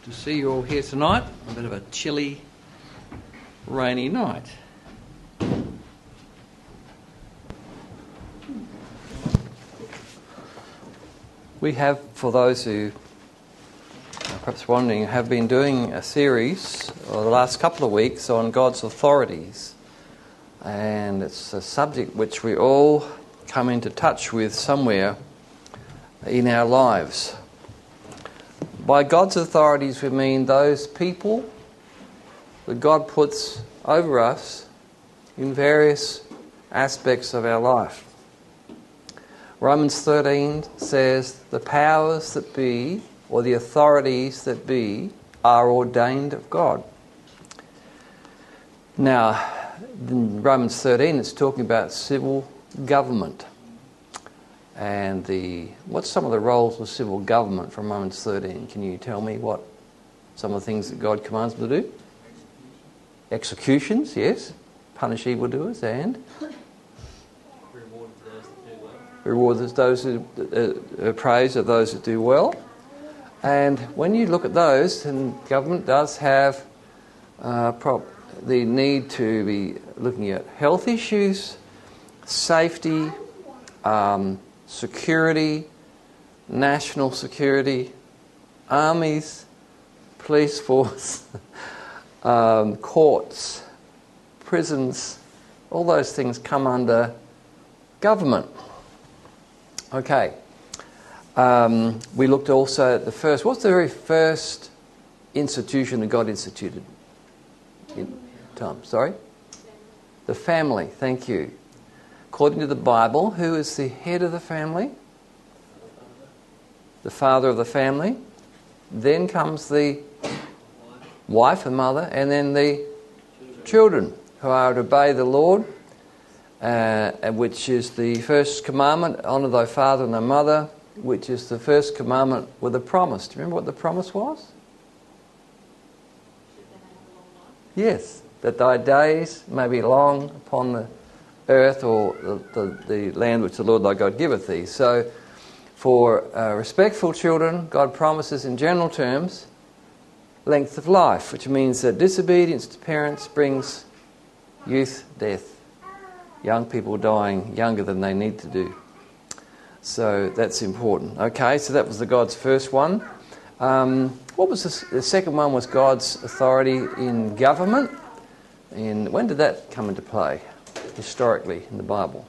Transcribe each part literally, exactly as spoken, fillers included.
to see you all here tonight. A bit of a chilly, rainy night. We have, for those who are perhaps wondering, have been doing a series over the last couple of weeks on God's authorities. And it's a subject which we all come into touch with somewhere in our lives. By God's authorities we mean those people that God puts over us in various aspects of our life. Romans thirteen says the powers that be, or the authorities that be, are ordained of God. Now, in Romans thirteen it's talking about civil government. And the what's some of the roles of civil government from Romans thirteen? Can you tell me what some of the things that God commands them to do? Executions, yes. Punish evildoers and reward those who uh, uh, praise of those that do well. And when you look at those, then government does have uh, prop- the need to be looking at health issues, safety, um, security, national security, armies, police force, um, courts, prisons, all those things come under government. Okay. Um, we looked also at the first, what's the very first institution that God instituted? In time, sorry? The family, thank you. According to the Bible, who is the head of the family? The father of the family. Then comes the wife and mother, and then the children who are to obey the Lord, uh, which is the first commandment, honour thy father and thy mother, which is the first commandment with a promise. Do you remember what the promise was? Yes, that thy days may be long upon the earth or the, the, the land which the Lord thy God giveth thee. So for uh, respectful children, God promises in general terms length of life, which means that disobedience to parents brings youth, death, young people dying younger than they need to do. So that's important. Okay, so that was the God's first one. Um, what was the, the second one? Was God's authority in government. And when did that come into play? Historically in the Bible.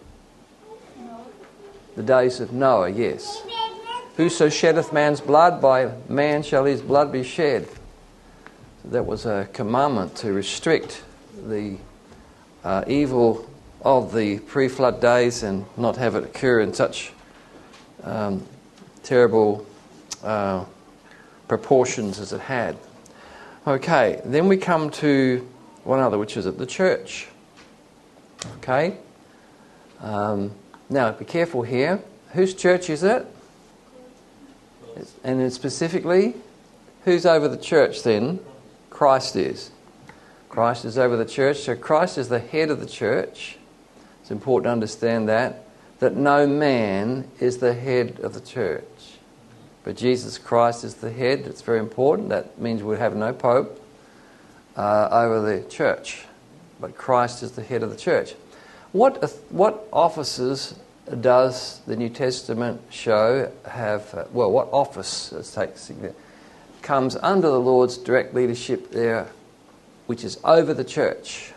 The days of Noah, yes. Whoso sheddeth man's blood, by man shall his blood be shed. So that was a commandment to restrict the uh, evil of the pre-flood days and not have it occur in such um, terrible uh, proportions as it had. Okay, then we come to one other, which is at the church. Okay. Um, now, be careful here. Whose church is it? And then specifically, who's over the church then? Christ is. Christ is over the church. So Christ is the head of the church. It's important to understand that. That no man is the head of the church. But Jesus Christ is the head. It's very important. That means we have no pope uh, over the church. But Christ is the head of the church. What what offices does the New Testament show have, uh, well, what office, let's take comes under the Lord's direct leadership there, which is over the church?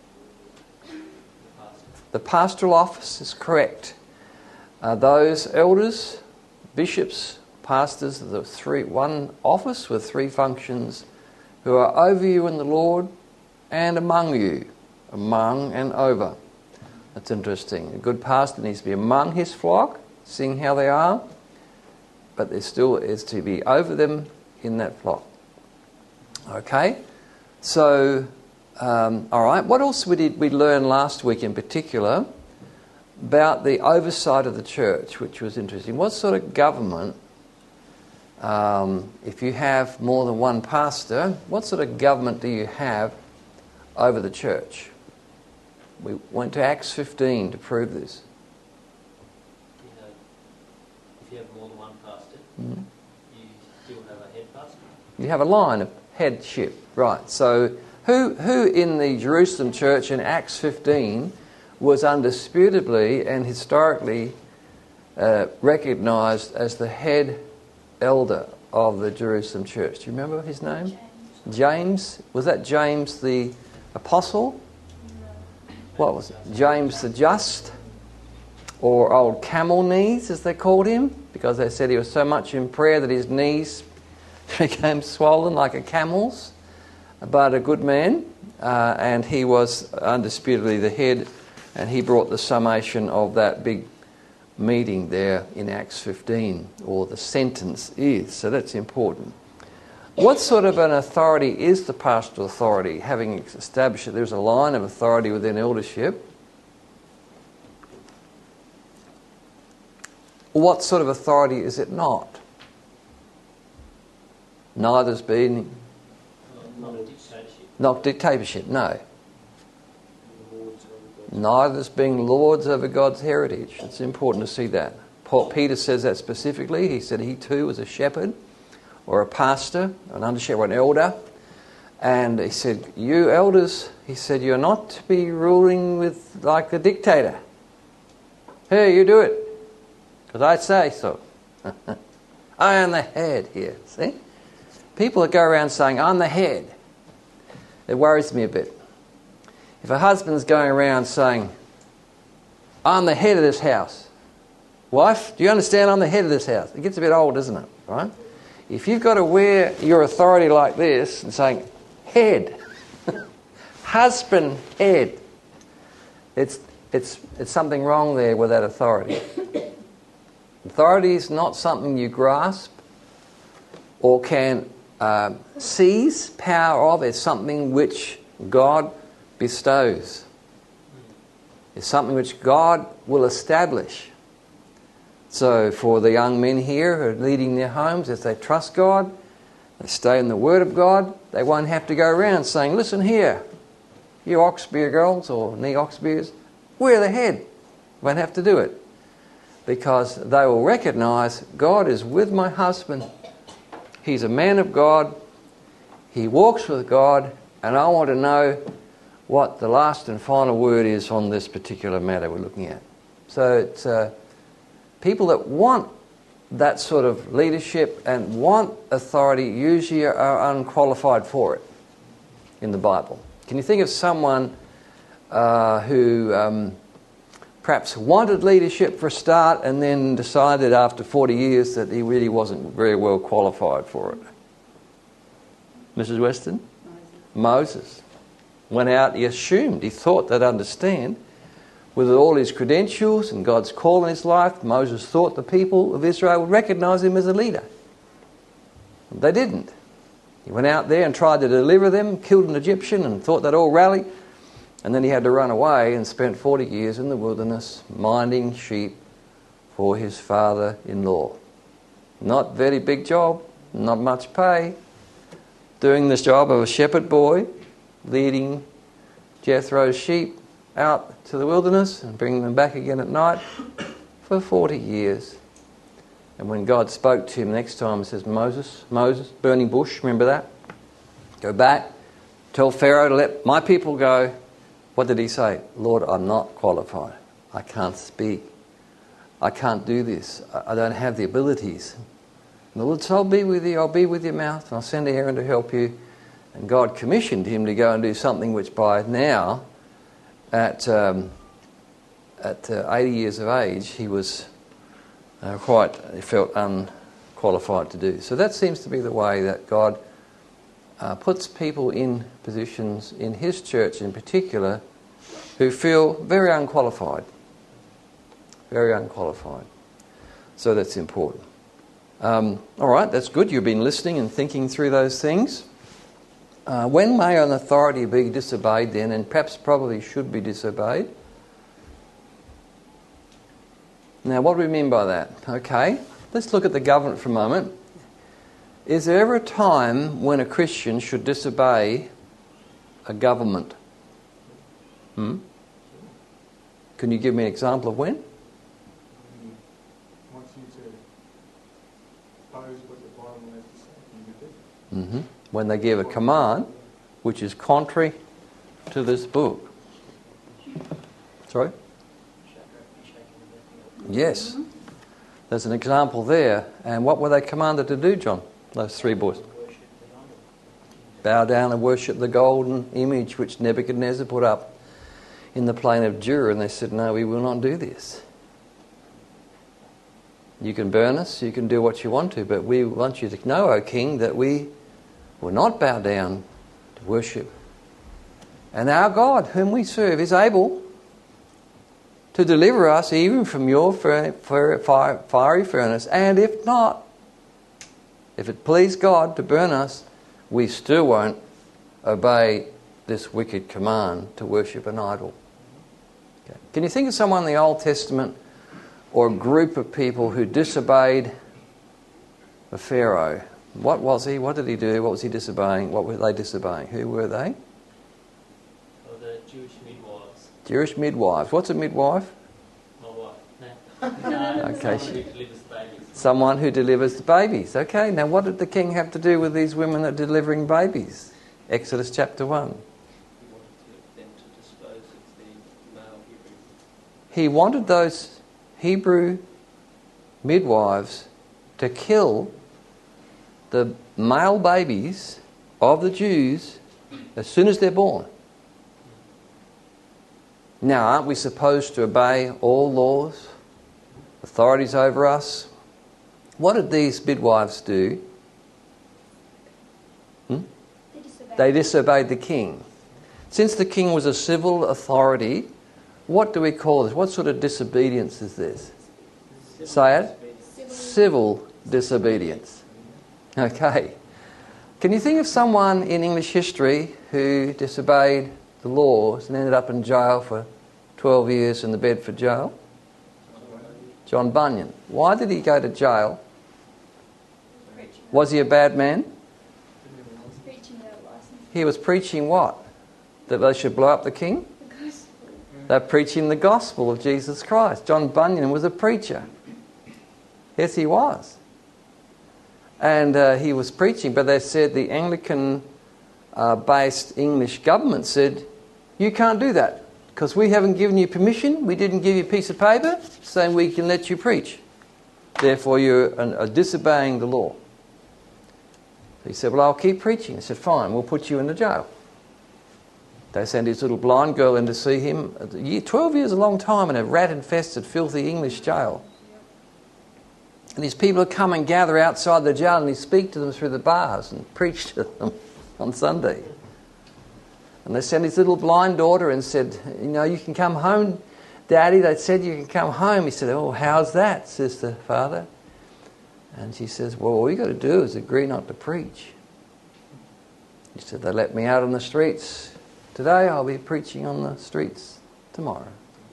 The pastoral office is correct. Uh, those elders, bishops, pastors, the three, one office with three functions, who are over you in the Lord and among you. Among and over. That's interesting. A good pastor needs to be among his flock, seeing how they are, but there still is to be over them in that flock. Okay? So, um, all right. What else we did we learn last week in particular about the oversight of the church, which was interesting. What sort of government, um, if you have more than one pastor, what sort of government do you have over the church? We went to Acts fifteen to prove this. You have, if you have more than one pastor, Mm-hmm. you still have a head pastor. You have a line of headship. Right. So who who in the Jerusalem church in Acts fifteen was undisputably and historically uh, recognised as the head elder of the Jerusalem church? Do you remember his name? James. James. Was that James the Apostle? No. What was it? James the Just? Or old camel knees, as they called him, because they said he was so much in prayer that his knees became swollen like a camel's. But a good man, uh, and he was undisputedly the head, and he brought the summation of that big meeting there in Acts fifteen, or the sentence is. So that's important. What sort of an authority is the pastoral authority? Having established that there's a line of authority within eldership, what sort of authority is it not? Neither's been... Not a dictatorship. Not dictatorship, no. Neither's being lords over God's heritage. It's important to see that. Paul Peter says that specifically. He said he too was a shepherd, or a pastor, an under shepherd, an elder. And he said, you elders, he said, you're not to be ruling with like a dictator. Hey, you do it, because I say so. I am the head here, see? People that go around saying, I'm the head, it worries me a bit. If a husband's going around saying, I'm the head of this house. Wife, do you understand I'm the head of this house? It gets a bit old, doesn't it? Right? If you've got to wear your authority like this and saying, head, husband, head, it's, it's, it's something wrong there with that authority. Authority is not something you grasp or can uh, seize power of. It's something which God bestows. It's something which God will establish. So for the young men here who are leading their homes, if they trust God, they stay in the Word of God, they won't have to go around saying, listen here, you Oxbeer girls or knee Oxbeers, we're the head. Won't have to do it. Because they will recognise God is with my husband. He's a man of God. He walks with God. And I want to know what the last and final word is on this particular matter we're looking at. So it's uh, people that want that sort of leadership and want authority usually are unqualified for it in the Bible. Can you think of someone uh, who... Um, perhaps wanted leadership for a start and then decided after forty years that he really wasn't very well qualified for it? Missus Weston? Moses. Moses. Went out, he assumed, he thought they'd understand. With all his credentials and God's call in his life, Moses thought the people of Israel would recognise him as a leader. They didn't. He went out there and tried to deliver them, killed an Egyptian and thought they'd all rally. And then he had to run away and spent forty years in the wilderness minding sheep for his father-in-law. Not very big job, not much pay. Doing this job of a shepherd boy, leading Jethro's sheep out to the wilderness and bringing them back again at night for forty years. And when God spoke to him next time, he says, Moses, Moses, burning bush, remember that? Go back, tell Pharaoh to let my people go. What did he say? Lord, I'm not qualified. I can't speak. I can't do this. I don't have the abilities. And the Lord said, I'll be with you. I'll be with your mouth. And I'll send Aaron to help you. And God commissioned him to go and do something which by now, at um, at uh, eighty years of age, he was uh, quite, he felt unqualified to do. So that seems to be the way that God Uh, puts people in positions in his church in particular who feel very unqualified. Very unqualified. So that's important. Um, all right, that's good. You've been listening and thinking through those things. Uh, when may an authority be disobeyed then, and perhaps probably should be disobeyed? Now, what do we mean by that? Okay, let's look at the government for a moment. Is there ever a time when a Christian should disobey a government? Hmm? Can you give me an example of when? Wants you to oppose what the Bible has to say, you do. Mm-hmm. When they give a command which is contrary to this book. Sorry? Yes. There's an example there. And what were they commanded to do, John? Those three boys. Bow down and worship the golden image which Nebuchadnezzar put up in the plain of Dura. And they said, no, we will not do this. You can burn us, you can do what you want to, but we want you to know, O king, that we will not bow down to worship. And our God, whom we serve, is able to deliver us even from your fiery furnace. And if not, if it please God to burn us, we still won't obey this wicked command to worship an idol. Okay. Can you think of someone in the Old Testament or a group of people who disobeyed the Pharaoh? What was he? What did he do? What was he disobeying? What were they disobeying? Who were they? Oh, the Jewish midwives. Jewish midwives. What's a midwife? My wife. No. no Okay. Someone who delivers babies. Someone who delivers the babies. Okay, now what did the king have to do with these women that are delivering babies? Exodus chapter one. He wanted to, them to dispose of the male Hebrew. He wanted those Hebrew midwives to kill the male babies of the Jews as soon as they're born. Now, aren't we supposed to obey all laws, authorities over us? What did these midwives do? Hmm? They disobeyed. They disobeyed the king. Since the king was a civil authority, what do we call this? What sort of disobedience is this? Civil Say it. disobedience. Civil disobedience. Okay. Can you think of someone in English history who disobeyed the laws and ended up in jail for twelve years in the Bedford jail? John Bunyan. Why did he go to jail? Preaching. Was he a bad man? Preaching without license. He was preaching what? That they should blow up the king? The gospel. They're preaching the gospel of Jesus Christ. John Bunyan was a preacher. Yes, he was. And uh, he was preaching, but they said the Anglican uh, based English government said, you can't do that because we haven't given you permission. We didn't give you a piece of paper saying we can let you preach. Therefore, you're uh, disobeying the law. So he said, well, I'll keep preaching. He said, fine, we'll put you in the jail. They sent his little blind girl in to see him. twelve years is a long time in a rat-infested, filthy English jail. And these people would come and gather outside the jail and he'd speak to them through the bars and preach to them on Sunday. And they sent his little blind daughter and said, you know, you can come home, Daddy. They said you can come home. He said, oh, how's that, says the father. And she says, well, all you got to do is agree not to preach. He said, they let me out on the streets today. I'll be preaching on the streets tomorrow.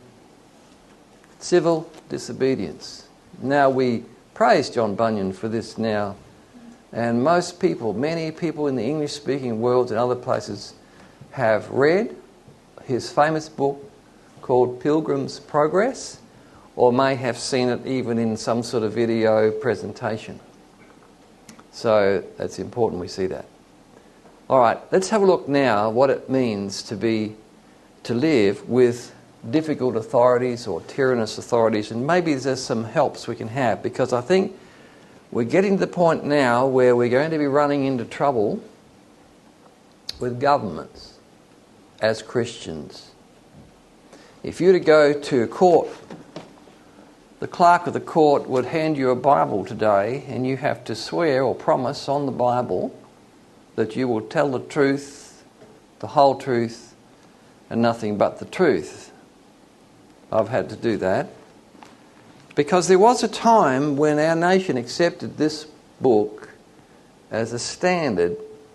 Civil disobedience. Now we praise John Bunyan for this now. And most people, many people in the English-speaking world and other places have read his famous book called Pilgrim's Progress, or may have seen it even in some sort of video presentation. So that's important we see that. All right, let's have a look now what it means to be, to live with difficult authorities or tyrannous authorities, and maybe there's some helps we can have, because I think we're getting to the point now where we're going to be running into trouble with governments as Christians. If you were to go to a court, the clerk of the court would hand you a Bible today, and you have to swear or promise on the Bible that you will tell the truth, the whole truth, and nothing but the truth. I've had to do that because there was a time when our nation accepted this book as a standard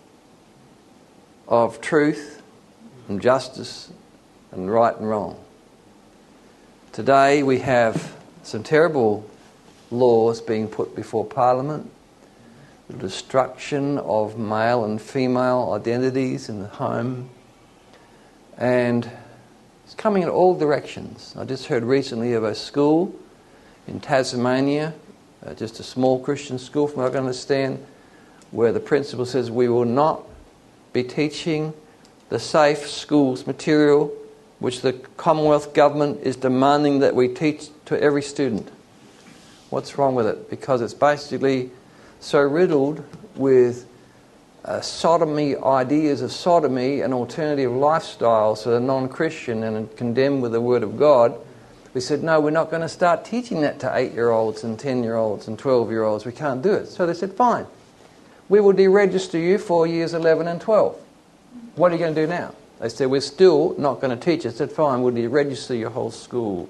of truth and justice and right and wrong. Today we have some terrible laws being put before Parliament, the destruction of male and female identities in the home, and it's coming in all directions. I just heard recently of a school in Tasmania, uh, just a small Christian school from what I can understand, where the principal says we will not be teaching the safe schools material which the Commonwealth government is demanding that we teach to every student. What's wrong with it? Because it's basically so riddled with uh, sodomy, ideas of sodomy and alternative lifestyles that are non-Christian and condemned with the Word of God. We said, no, we're not going to start teaching that to eight-year-olds and ten-year-olds and twelve-year-olds. We can't do it. So they said, fine. We will deregister you for years eleven and twelve. What are you going to do now? They said, we're still not going to teach it. I said, fine, we'll deregister your whole school.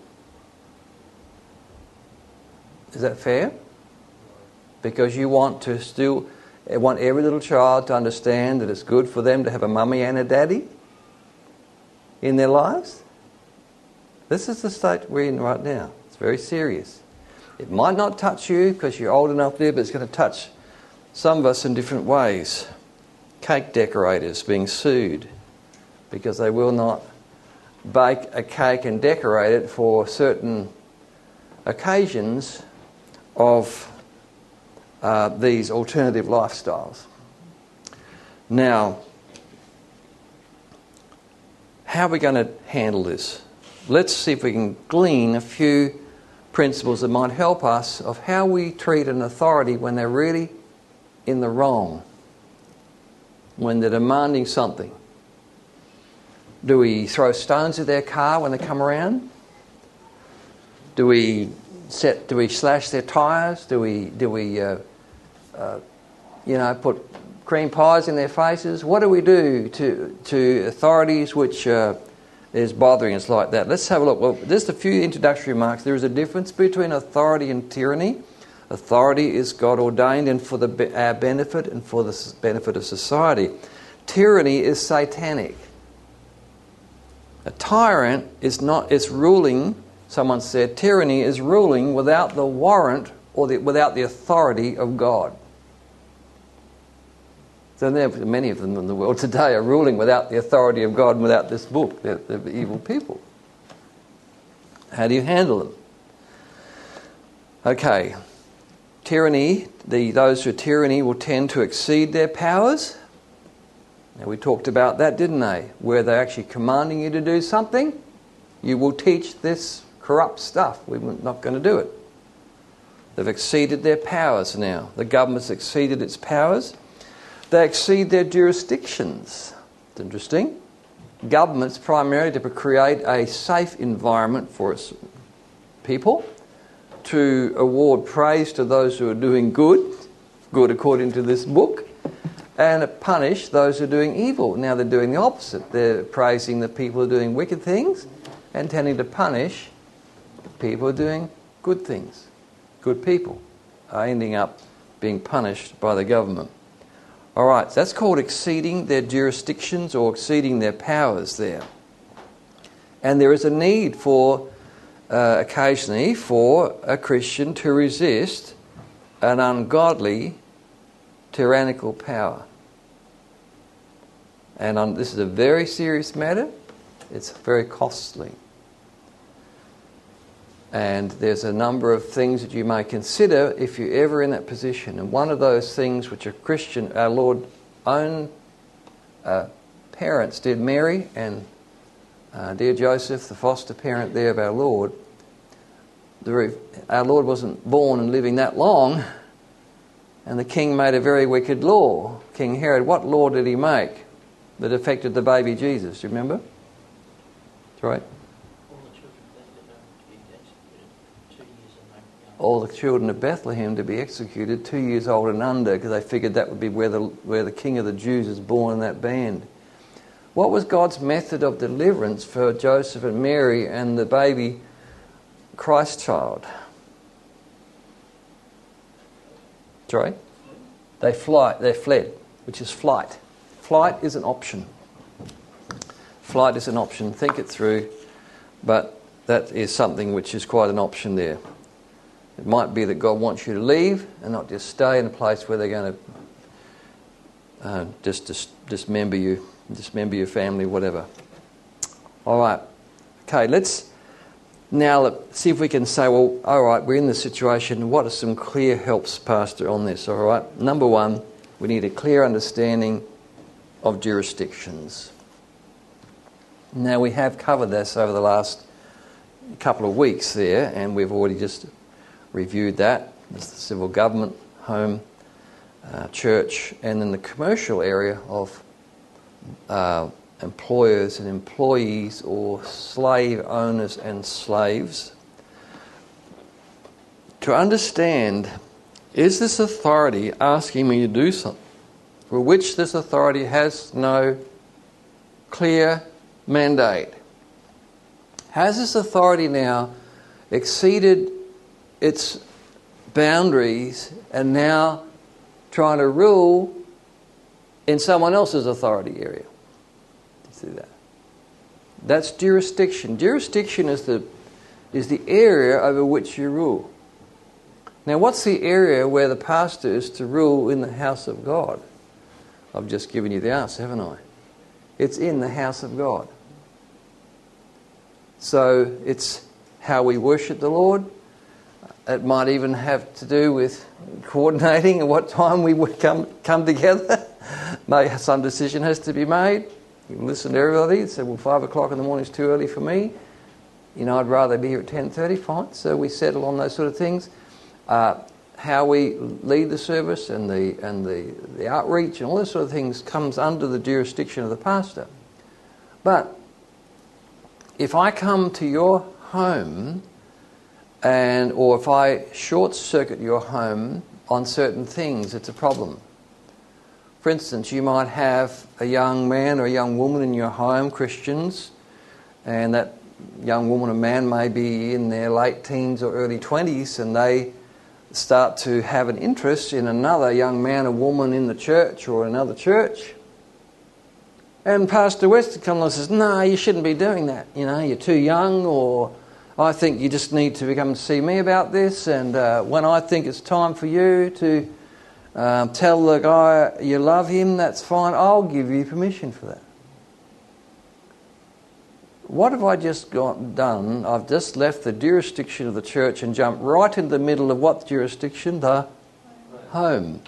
Is that fair? Because you want to still, want every little child to understand that it's good for them to have a mummy and a daddy in their lives? This is the state we're in right now. It's very serious. It might not touch you because you're old enough there, but it's going to touch some of us in different ways. Cake decorators being sued because they will not bake a cake and decorate it for certain occasions of uh, these alternative lifestyles. Now, how are we going to handle this? Let's see if we can glean a few principles that might help us of how we treat an authority when they're really in the wrong, when they're demanding something. Do we throw stones at their car when they come around? Do we set? Do we slash their tyres? Do we do we uh, uh, you know put cream pies in their faces? What do we do to to authorities which uh, is bothering us like that? Let's have a look. Well, just a few introductory remarks. There is a difference between authority and tyranny. Authority is God ordained and for the our benefit and for the benefit of society. Tyranny is satanic. A tyrant is not, it's ruling, someone said, tyranny is ruling without the warrant or the, without the authority of God. So there, many of them in the world today are ruling without the authority of God and without this book. They're, they're evil people. How do you handle them? Okay. Tyranny, the, those who are tyranny will tend to exceed their powers. Now we talked about that, didn't they? Where they're actually commanding you to do something, you will teach this corrupt stuff. We're not going to do it. They've exceeded their powers now. The government's exceeded its powers. They exceed their jurisdictions. It's interesting. Governments primarily to create a safe environment for its people, to award praise to those who are doing good, good according to this book, and punish those who are doing evil. Now they're doing the opposite. They're praising the people who are doing wicked things and tending to punish the people who are doing good things. Good people are ending up being punished by the government. All right, so that's called exceeding their jurisdictions or exceeding their powers there. And there is a need for, uh, occasionally, for a Christian to resist an ungodly tyrannical power. And um, this is a very serious matter. It's very costly. And there's a number of things that you may consider if you're ever in that position. And one of those things which a Christian, our Lord's own uh, parents did, Mary and uh, dear Joseph, the foster parent there of our Lord. The, our Lord wasn't born and living that long. And the king made a very wicked law. King Herod, what law did he make that affected the baby Jesus? Do you remember? That's right. All the children of Bethlehem to be executed two years old and under, because they figured that would be where the where the king of the Jews is born in that band. What was God's method of deliverance for Joseph and Mary and the baby Christ child? Sorry? They fly, they fled, which is flight. Flight is an option. Flight is an option. Think it through, but that is something which is quite an option there. It might be that God wants you to leave and not just stay in a place where they're going to uh, just dis- dismember you, dismember your family, whatever. All right. Okay, let's now see if we can say, well, all right, we're in this situation. What are some clear helps, Pastor, on this? All right. Number one, We need a clear understanding of jurisdictions. Now, we have covered this over the last couple of weeks there, and we've already just reviewed that. There's the civil government, home, uh, church, and then the commercial area of uh, employers and employees, or slave owners and slaves. To understand, is this authority asking me to do something for which this authority has no clear mandate? Has this authority now exceeded its boundaries and now trying to rule in someone else's authority area? You see that? That's jurisdiction. Jurisdiction is the is the area over which you rule. Now, what's the area where the pastor is to rule in the house of God? I've just given you the answer, haven't I? It's in the house of God. So it's how we worship the Lord. It might even have to do with coordinating at what time we would come come together. Maybe some decision has to be made. You can listen to everybody and say, well, five o'clock in the morning is too early for me. You know, I'd rather be here at ten thirty. Fine. So we settle on those sort of things. Uh, how we lead the service and the and the, the outreach and all those sort of things comes under the jurisdiction of the pastor. But if I come to your home and or if I short circuit your home on certain things, it's a problem. For instance, you might have a young man or a young woman in your home, Christians, and that young woman or man may be in their late teens or early twenties, and they start to have an interest in another young man or woman in the church or another church. And Pastor Weston comes and says, no, you shouldn't be doing that. You know, you're too young, or I think you just need to come and see me about this. And uh, when I think it's time for you to um, tell the guy you love him, that's fine. I'll give you permission for that. What have I just got done? I've just left the jurisdiction of the church and jumped right in the middle of what jurisdiction? The home.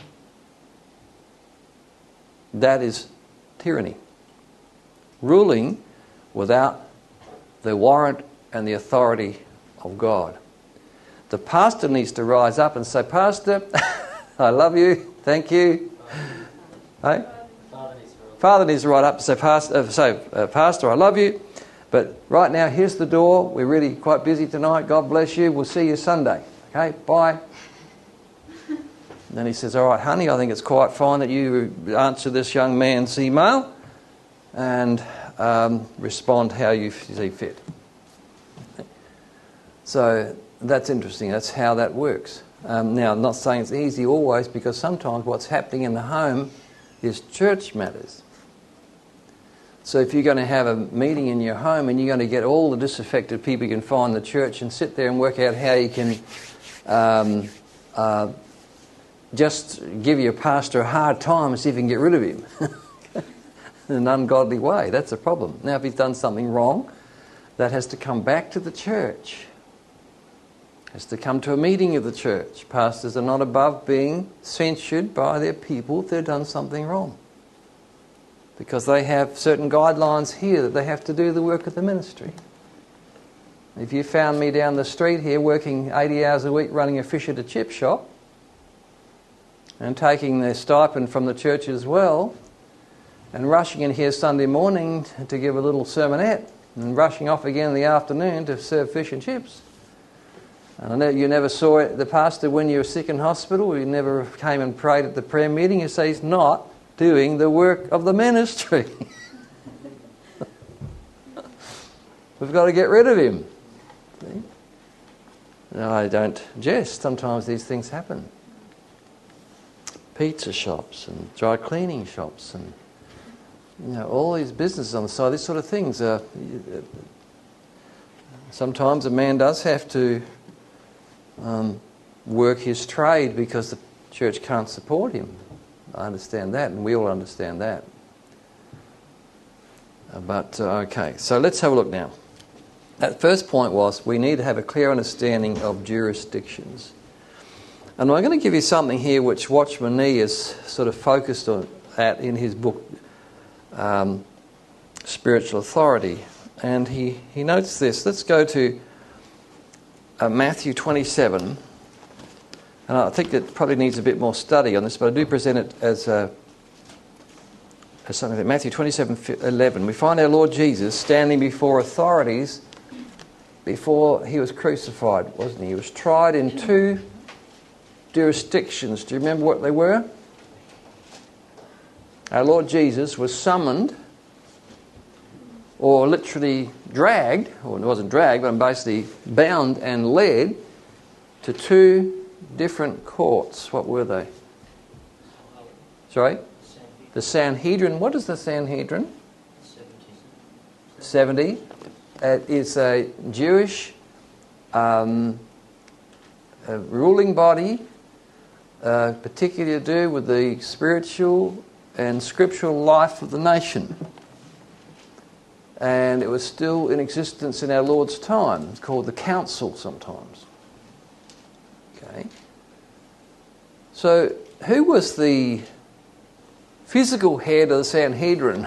That is tyranny. Ruling without the warrant and the authority of God. The pastor needs to rise up and say, Pastor, I love you, thank you. Hey? Father needs to rise up and say, Pastor, uh, say uh, Pastor, I love you. But right now, here's the door. We're really quite busy tonight. God bless you. We'll see you Sunday. Okay, bye. And then he says, all right, honey, I think it's quite fine that you answer this young man's email and um, respond how you see fit. So that's interesting. That's how that works. Um, now, I'm not saying it's easy always, because sometimes what's happening in the home is church matters. So if you're going to have a meeting in your home and you're going to get all the disaffected people you can find in the church and sit there and work out how you can um, uh, just give your pastor a hard time and see if you can get rid of him in an ungodly way, that's a problem. Now, if he's done something wrong, that has to come back to the church. Has to come to a meeting of the church. Pastors are not above being censured by their people if they've done something wrong, because they have certain guidelines here that they have to do the work of the ministry. If you found me down the street here working eighty hours a week running a fish at a chip shop and taking the stipend from the church as well, and rushing in here Sunday morning to give a little sermonette and rushing off again in the afternoon to serve fish and chips, and I know you never saw the pastor when you were sick in hospital, you never came and prayed at the prayer meeting, you say he's not doing the work of the ministry. We've got to get rid of him. See? No, I don't jest. Sometimes these things happen. Pizza shops and dry cleaning shops and, you know, all these businesses on the side, these sort of things. Uh, sometimes a man does have to um, work his trade because the church can't support him. I understand that, and we all understand that. Uh, but, uh, okay, so let's have a look now. That first point was we need to have a clear understanding of jurisdictions. And I'm going to give you something here which Watchman Nee is sort of focused on at in his book, um, Spiritual Authority. And he, he notes this. Let's go to uh, Matthew twenty-seven. And I think it probably needs a bit more study on this, but I do present it as, a, as something that Matthew twenty-seven eleven. We find our Lord Jesus standing before authorities before he was crucified, wasn't he? He was tried in two jurisdictions. Do you remember what they were? Our Lord Jesus was summoned, or literally dragged, or it wasn't dragged, but basically bound and led to two different courts. What were they? Sorry? The Sanhedrin. What is the Sanhedrin? seventy. It is a Jewish um, a ruling body, uh, particularly to do with the spiritual and scriptural life of the nation. And it was still in existence in our Lord's time. It's called the council sometimes. Okay. So, who was the physical head of the Sanhedrin?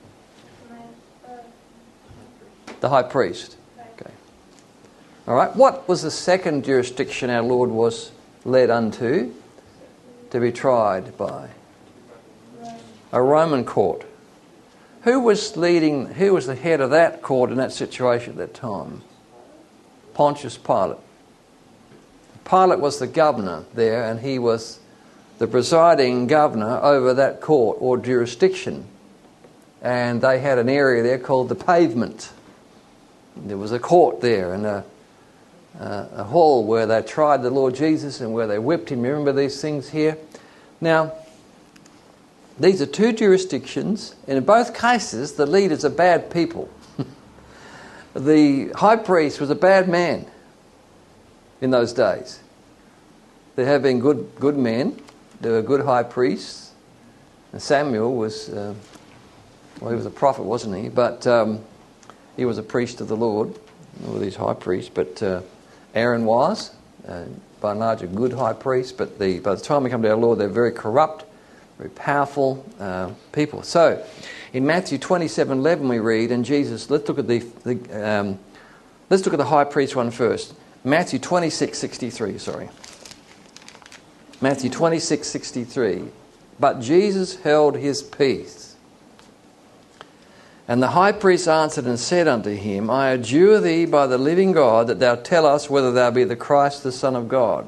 The high priest. Okay. All right. What was the second jurisdiction our Lord was led unto to be tried by? A Roman court. Who was leading? Who was the head of that court in that situation at that time? Pontius Pilate. Pilate was the governor there, and he was the presiding governor over that court or jurisdiction. And they had an area there called the pavement. There was a court there and a, uh, a hall where they tried the Lord Jesus and where they whipped him. Remember these things here? Now, these are two jurisdictions, and in both cases the leaders are bad people. The high priest was a bad man in those days. There have been good good men. There were good high priests. And Samuel was, uh, well, he was a prophet, wasn't he? But um, he was a priest of the Lord, all these high priests. But uh, Aaron was, uh, by and large, a good high priest. But the, by the time we come to our Lord, they're very corrupt, very powerful uh, people. So, in Matthew twenty-seven eleven we read, and Jesus, let's look at the, the um, let's look at the high priest one first. Matthew twenty-six sixty-three, sorry. Matthew twenty-six sixty-three. But Jesus held his peace. And the high priest answered and said unto him, I adjure thee by the living God that thou tell us whether thou be the Christ, the Son of God.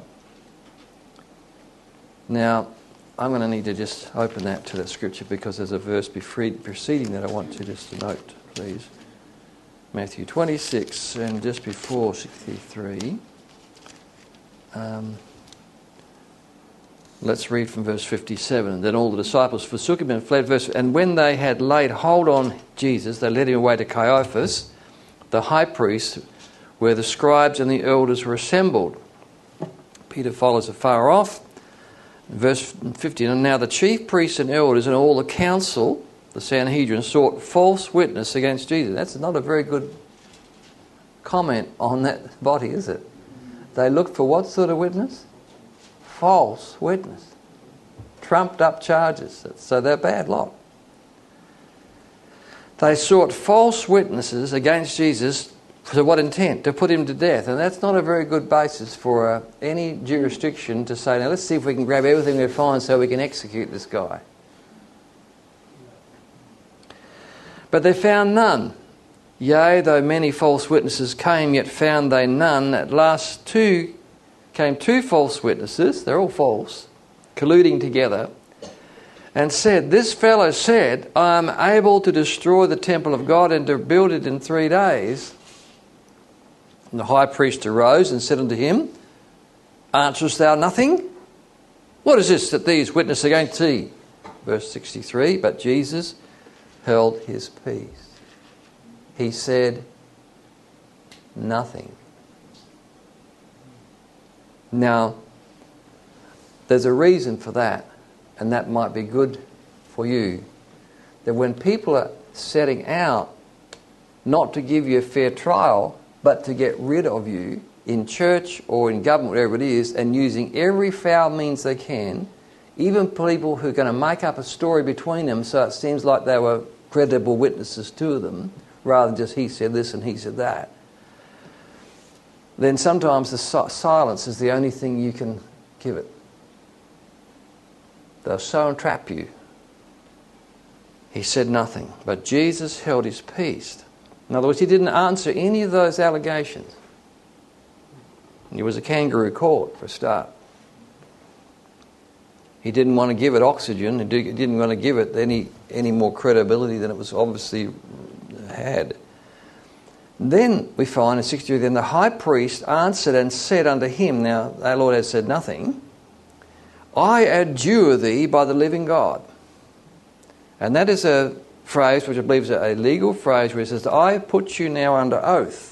Now, I'm going to need to just open that to the scripture because there's a verse preceding that I want to just to note, please. Matthew twenty-six and just before sixty-three. Um, let's read from verse fifty-seven. Then all the disciples forsook him and fled. Verse, and when they had laid hold on Jesus, they led him away to Caiaphas, the high priest, where the scribes and the elders were assembled. Peter follows afar off. Verse fifteen, and now the chief priests and elders and all the council, the Sanhedrin, sought false witness against Jesus. That's not a very good comment on that body, is it? They looked for what sort of witness? False witness. Trumped up charges. So they're a bad lot. They sought false witnesses against Jesus. To what intent? To put him to death. And that's not a very good basis for uh, any jurisdiction to say, now let's see if we can grab everything we find so we can execute this guy. But they found none. Yea, though many false witnesses came, yet found they none. At last two came two false witnesses, they're all false, colluding together, and said, this fellow said, I am able to destroy the temple of God and to build it in three days. And the high priest arose and said unto him, answerest thou nothing? What is this that these witness against thee? Verse sixty-three, but Jesus held his peace. He said nothing. Now, there's a reason for that, and that might be good for you. That when people are setting out not to give you a fair trial, but to get rid of you, in church or in government, wherever it is, and using every foul means they can, even people who are going to make up a story between them so it seems like they were credible witnesses to them, rather than just he said this and he said that, then sometimes the si- silence is the only thing you can give it. They'll so entrap you. He said nothing, but Jesus held his peace. In other words, he didn't answer any of those allegations. It was a kangaroo court for a start. He didn't want to give it oxygen. He didn't want to give it any, any more credibility than it was obviously had. Then we find in sixty-three, then the high priest answered and said unto him, now our Lord has said nothing, I adjure thee by the living God. And that is a phrase which I believe is a legal phrase where it says, I put you now under oath,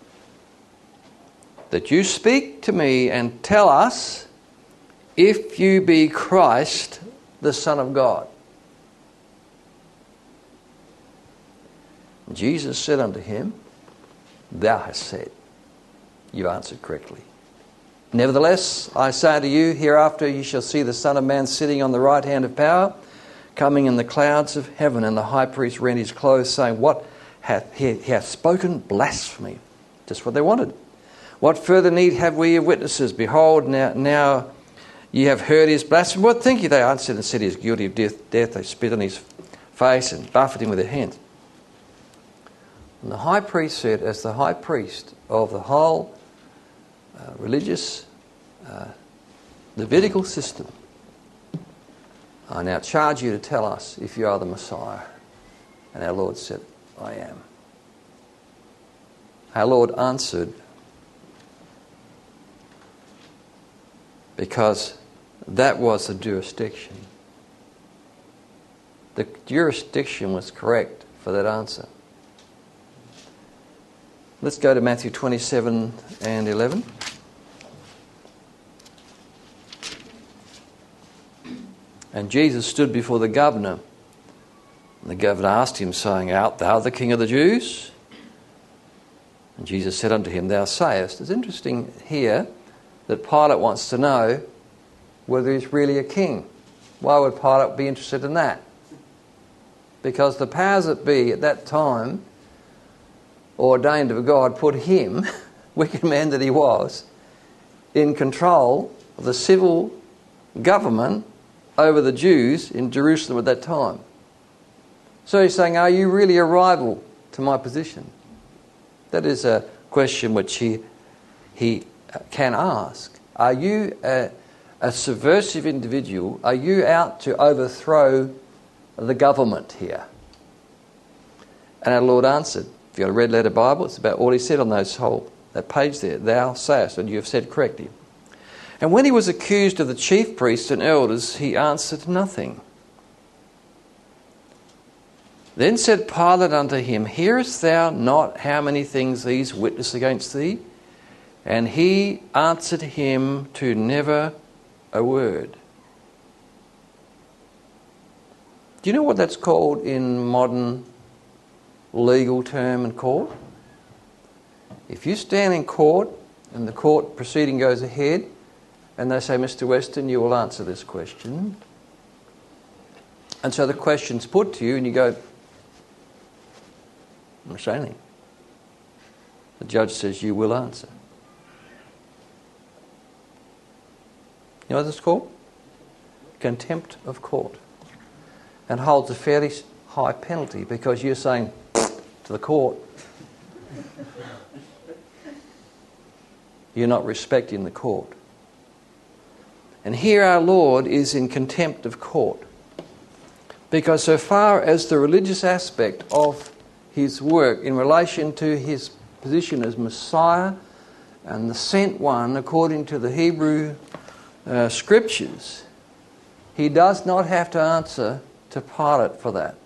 that you speak to me and tell us if you be Christ, the Son of God. Jesus said unto him, thou hast said. You answered correctly. Nevertheless, I say unto you, hereafter you shall see the Son of Man sitting on the right hand of power, coming in the clouds of heaven. And the high priest rent his clothes, saying, what hath he, he hath spoken blasphemy. Just what they wanted. What further need have we of witnesses? Behold, now, now ye have heard his blasphemy. What think ye? They answered and said, he is guilty of death. death. They spit on his face and buffeted him with their hands. And the high priest said, as the high priest of the whole uh, religious uh, Levitical system, I now charge you to tell us if you are the Messiah. And our Lord said, I am. Our Lord answered, because that was the jurisdiction. The jurisdiction was correct for that answer. Let's go to Matthew twenty-seven and eleven. And Jesus stood before the governor. And the governor asked him, saying, art thou the King of the Jews? And Jesus said unto him, thou sayest. It's interesting here that Pilate wants to know whether he's really a king. Why would Pilate be interested in that? Because the powers that be at that time, ordained of God, put him, wicked man that he was, in control of the civil government over the Jews in Jerusalem at that time. So he's saying, are you really a rival to my position? That is a question which he he can ask. Are you a, a subversive individual? Are you out to overthrow the government here? And our Lord answered, if you've got a red letter Bible, it's about all he said on those whole that page there. Thou sayest, and you have said correctly. And when he was accused of the chief priests and elders, he answered nothing. Then said Pilate unto him, hearest thou not how many things these witness against thee? And he answered him to never a word. Do you know what that's called in modern legal term and court? If you stand in court and the court proceeding goes ahead and they say, Mister Weston, you will answer this question. And so the question's put to you and you go, I'm not saying anything. The judge says you will answer. You know what it's called? Contempt of court. And holds a fairly high penalty because you're saying to the court, you're not respecting the court. And here our Lord is in contempt of court. Because so far as the religious aspect of his work in relation to his position as Messiah and the sent one according to the Hebrew uh, scriptures, he does not have to answer to Pilate for that.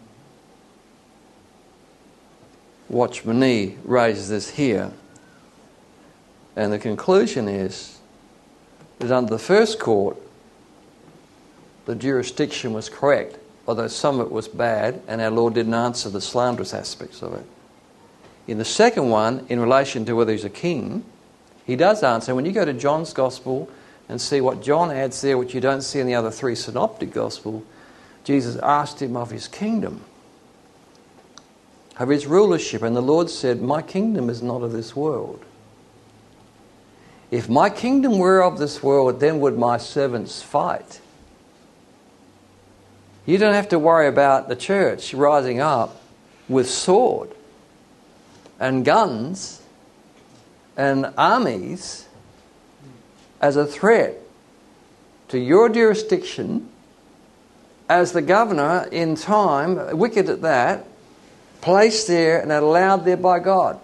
Watchman Nee raises this here. And the conclusion is that under the first court, the jurisdiction was correct, although some of it was bad, and our Lord didn't answer the slanderous aspects of it. In the second one, in relation to whether he's a king, He does answer. When you go to John's Gospel and see what John adds there, which you don't see in the other three synoptic Gospels, Jesus asked him of his kingdom, of his rulership, and the Lord said, my kingdom is not of this world. If my kingdom were of this world, then would my servants fight. You don't have to worry about the church rising up with sword and guns and armies as a threat to your jurisdiction as the governor in time, wicked at that, placed there and allowed there by God.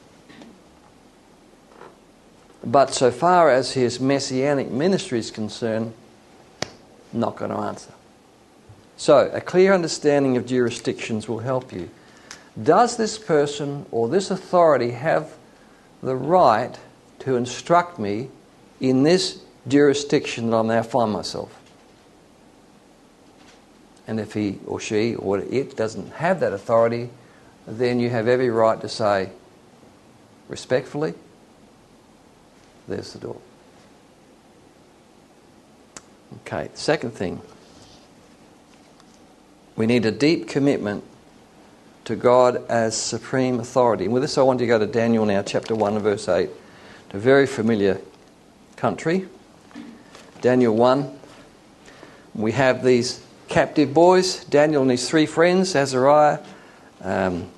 But so far as his messianic ministry is concerned, not going to answer. So, a clear understanding of jurisdictions will help you. Does this person or this authority have the right to instruct me in this jurisdiction that I now find myself? And if he or she or it doesn't have that authority, then you have every right to say, respectfully, there's the door. Okay, second thing. We need a deep commitment to God as supreme authority. And with this I want to go to Daniel now, chapter one and verse eight. A very familiar country. Daniel one. We have these captive boys, Daniel and his three friends, Azariah. Um,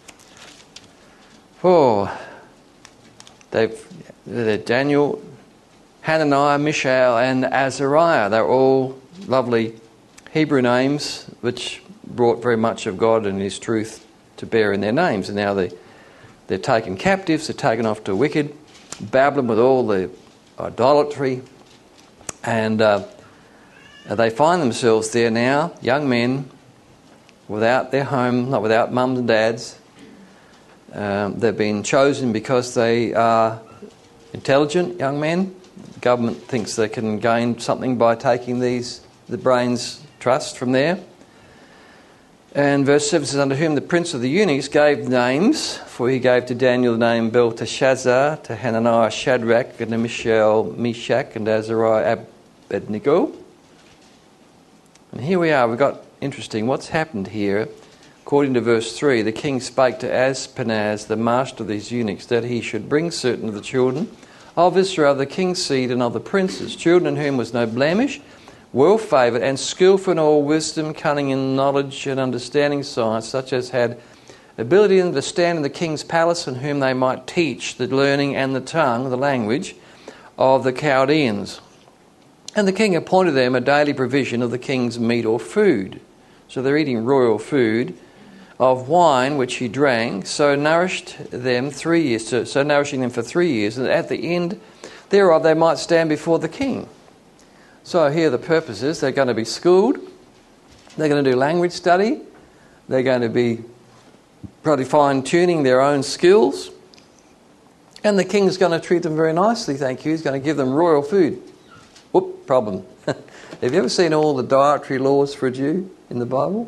oh, they've they're Daniel, Hananiah, Mishael and Azariah. They're all lovely Hebrew names which brought very much of God and his truth to bear in their names. And now they, they're taken captives, they're taken off to wicked Babylon with all the idolatry. And uh, they find themselves there now, young men, without their home, not without mums and dads. Um, they've been chosen because they are intelligent young men. The government thinks they can gain something by taking these, the brains trust from there. And verse seven says, unto whom the prince of the eunuchs gave names, for he gave to Daniel the name Belteshazzar, to Hananiah Shadrach, and to Mishael Meshach, and Azariah Abednego. And here we are, we've got, interesting, what's happened here. According to verse three, the king spake to Aspenaz, the master of these eunuchs, that he should bring certain of the children of Israel, the king's seed, and of the princes, children in whom was no blemish, well favoured, and skillful in all wisdom, cunning in knowledge, and understanding science, such as had ability and understanding the king's palace, and whom they might teach the learning and the tongue, the language, of the Chaldeans. And the king appointed them a daily provision of the king's meat or food. So they're eating royal food, of wine which he drank, so nourished them three years, so, so nourishing them for three years, and at the end thereof they might stand before the king. So here the purpose is they're going to be schooled, they're going to do language study, they're going to be probably fine-tuning their own skills, and the king's going to treat them very nicely, thank you. He's going to give them royal food. Whoop, problem. Have you ever seen all the dietary laws for a Jew in the Bible?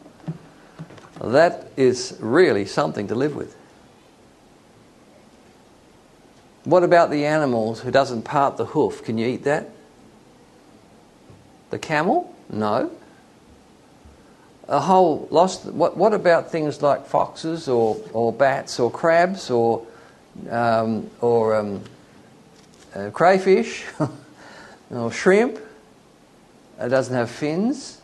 That is really something to live with. What about the animals who doesn't part the hoof? Can you eat that? The camel? No. A whole lost. What, what about things like foxes or, or bats or crabs or um, or um, uh, crayfish or shrimp? It doesn't have fins.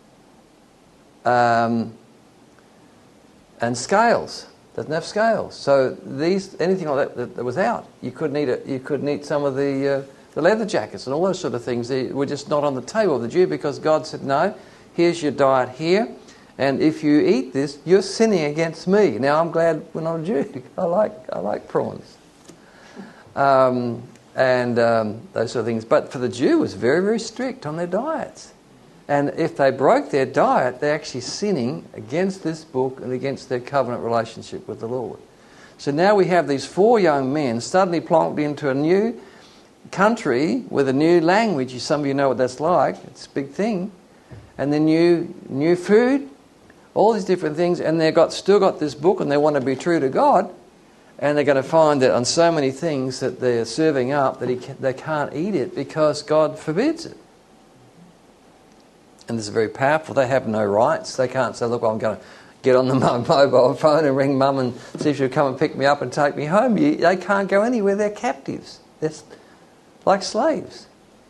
Um, and scales. Doesn't have scales. So these anything like that that, that was out, you couldn't eat it. You couldn't eat some of the uh, the leather jackets and all those sort of things. They were just not on the table of the Jew, because God said, no, here's your diet here, and if you eat this, you're sinning against me. Now I'm glad we're not a Jew. I like I like prawns, um, and um, those sort of things. But for the Jew, it was very very strict on their diets. And if they broke their diet, they're actually sinning against this book and against their covenant relationship with the Lord. So now we have these four young men suddenly plonked into a new country with a new language. Some of you know what that's like. It's a big thing. And then new new food, all these different things. And they've got still got this book and they want to be true to God. And they're going to find that on so many things that they're serving up that he can, they can't eat it because God forbids it. And this is very powerful. They have no rights. They can't say, look, I'm going to get on the mobile phone and ring mum and see if she'll come and pick me up and take me home. You, they can't go anywhere. They're captives. They're like slaves.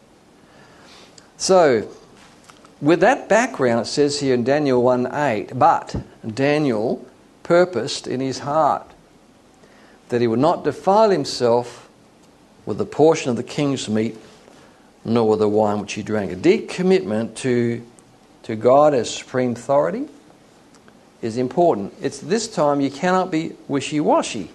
So, with that background, it says here in Daniel one eight, but Daniel purposed in his heart that he would not defile himself with the portion of the king's meat, nor with the wine which he drank. A deep commitment to, to God as supreme authority is important. It's this time you cannot be wishy-washy.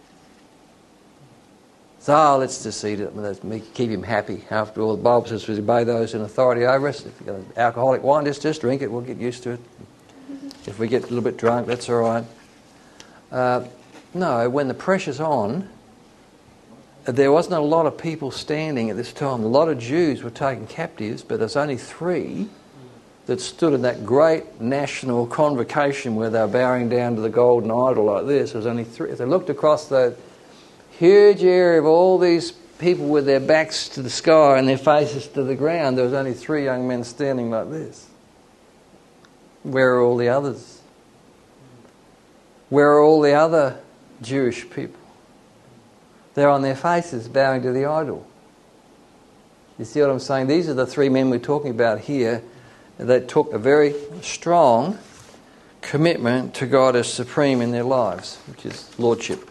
So, oh, let's just eat it. Let's keep him happy. After all, the Bible says we obey those in authority over us. If you've got alcoholic wine, just, just drink it. We'll get used to it. If we get a little bit drunk, that's all right. Uh, no, when the pressure's on, there wasn't a lot of people standing at this time. A lot of Jews were taken captives, but there's only three that stood in that great national convocation where they were bowing down to the golden idol like this. There was only three. If they looked across the huge area of all these people with their backs to the sky and their faces to the ground, there was only three young men standing like this. Where are all the others? Where are all the other Jewish people? They're on their faces bowing to the idol. You see what I'm saying? These are the three men we're talking about here that took a very strong commitment to God as supreme in their lives, which is lordship.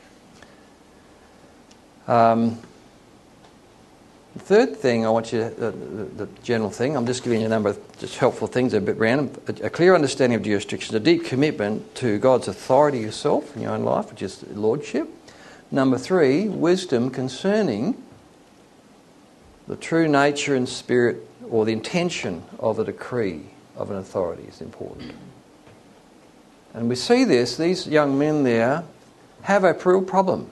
Um, the third thing I want you, uh, the, the general thing, I'm just giving you a number of just helpful things, a bit random. A, a clear understanding of jurisdiction, a deep commitment to God's authority yourself in your own life, which is lordship. Number three, wisdom concerning the true nature and spirit or the intention of a decree of an authority is important. And we see this, these young men there have a real problem.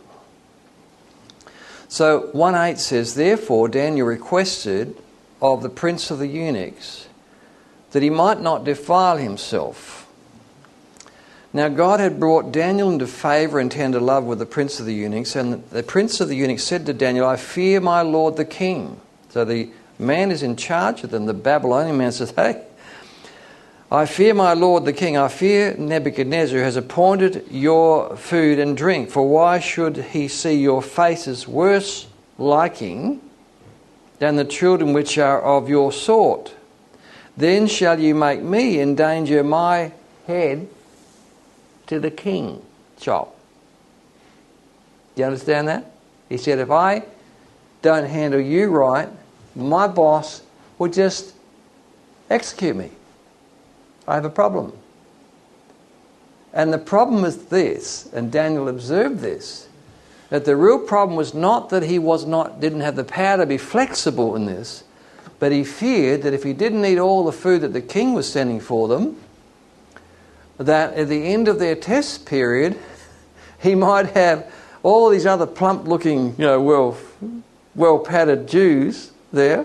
So one eight says, therefore Daniel requested of the prince of the eunuchs that he might not defile himself. Now God had brought Daniel into favour and tender love with the prince of the eunuchs, and the prince of the eunuchs said to Daniel, I fear my lord the king. So the man is in charge of them. The Babylonian man says, hey, I fear my lord the king. I fear Nebuchadnezzar, who has appointed your food and drink. For why should he see your faces worse liking than the children which are of your sort? Then shall you make me endanger my head to the king. Chop. Do you understand that? He said, if I don't handle you right, my boss will just execute me. I have a problem. And the problem is this, and Daniel observed this, that the real problem was not that he was not didn't have the power to be flexible in this, but he feared that if he didn't eat all the food that the king was sending for them, that at the end of their test period, he might have all these other plump-looking, you know, well, well-padded Jews there,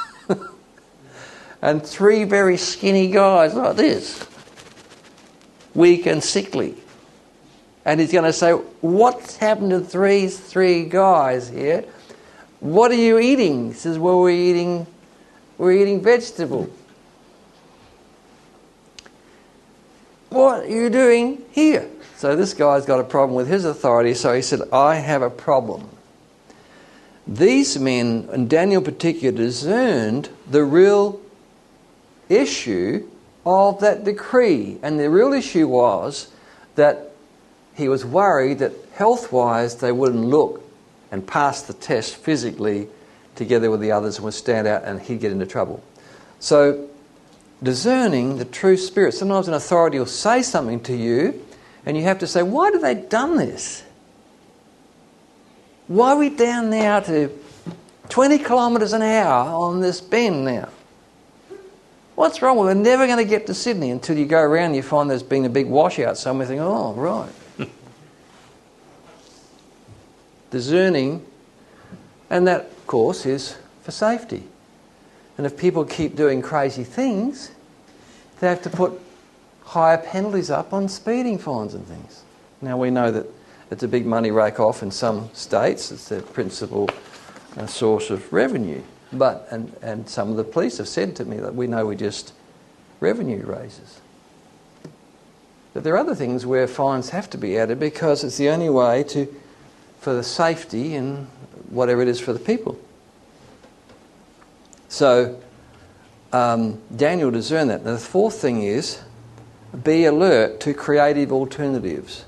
and three very skinny guys like this, weak and sickly. And he's going to say, what's happened to three, three guys here? What are you eating? He says, well, we're eating, we're eating vegetable. What are you doing here? So this guy's got a problem with his authority, so he said, I have a problem. These men, and Daniel in particular, discerned the real issue of that decree. And the real issue was that he was worried that health-wise they wouldn't look and pass the test physically together with the others and would stand out and he'd get into trouble. So discerning the true spirit. Sometimes an authority will say something to you and you have to say, why have they done this? Why are we down now to twenty kilometres an hour on this bend now? What's wrong? Well, we're never going to get to Sydney until you go around and you find there's been a big washout somewhere. You think, oh, right. Discerning, and that, of course, is for safety. And if people keep doing crazy things, they have to put higher penalties up on speeding fines and things. Now, we know that It's a big money rake off in some states. It's their principal uh, source of revenue. But and, and some of the police have said to me that we know we're just revenue raisers. But there are other things where fines have to be added because it's the only way to for the safety and whatever it is for the people. So um, Daniel discerned that. Now, the fourth thing is be alert to creative alternatives.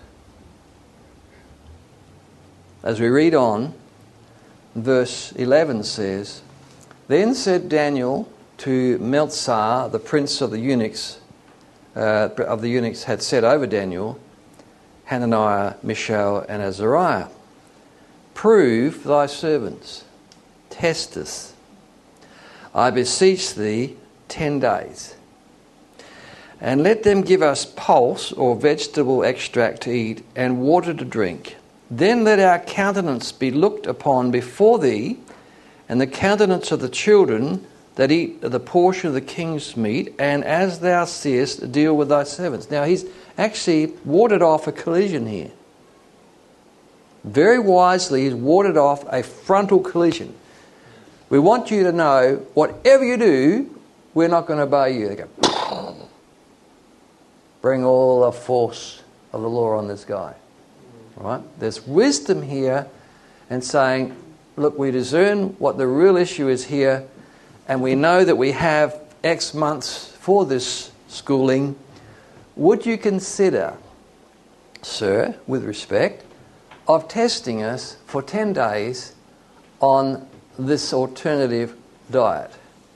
As we read on, verse eleven says, "Then said Daniel to Melzar, the prince of the eunuchs, uh, of the eunuchs had set over Daniel, Hananiah, Mishael, and Azariah, prove thy servants, test us, I beseech thee, ten days, and let them give us pulse or vegetable extract to eat and water to drink. Then let our countenance be looked upon before thee, and the countenance of the children that eat the portion of the king's meat, and as thou seest, deal with thy servants." Now he's actually warded off a collision here. Very wisely, he's warded off a frontal collision. We want you to know, whatever you do, we're not going to obey you. They go, bring all the force of the law on this guy. Right? There's wisdom here in saying, look, we discern what the real issue is here, and we know that we have X months for this schooling. Would you consider, sir, with respect, of testing us for ten days on this alternative diet?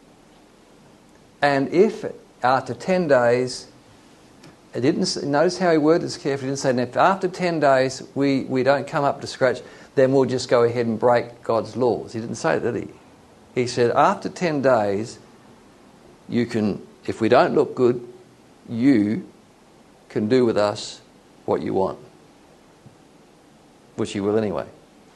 And if after ten days, it didn't notice how he worded this carefully. He didn't say, and if after ten days we, we don't come up to scratch, then we'll just go ahead and break God's laws. He didn't say that, did he? He said, after ten days, you can, if we don't look good, you can do with us what you want. Which you will anyway.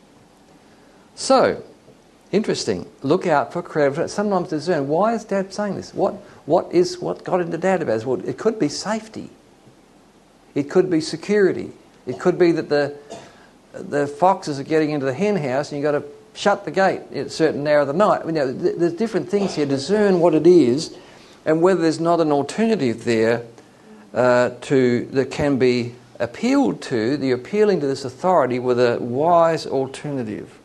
So, interesting. Look out for creative. Sometimes discern. Why is Dad saying this? What what is what got into Dad about this? Well, it could be safety. It could be security. It could be that the the foxes are getting into the hen house and you've got to shut the gate at a certain hour of the night. You know, there's different things here. Discern what it is and whether there's not an alternative there uh, to that can be appealed to, the appealing to this authority with a wise alternative.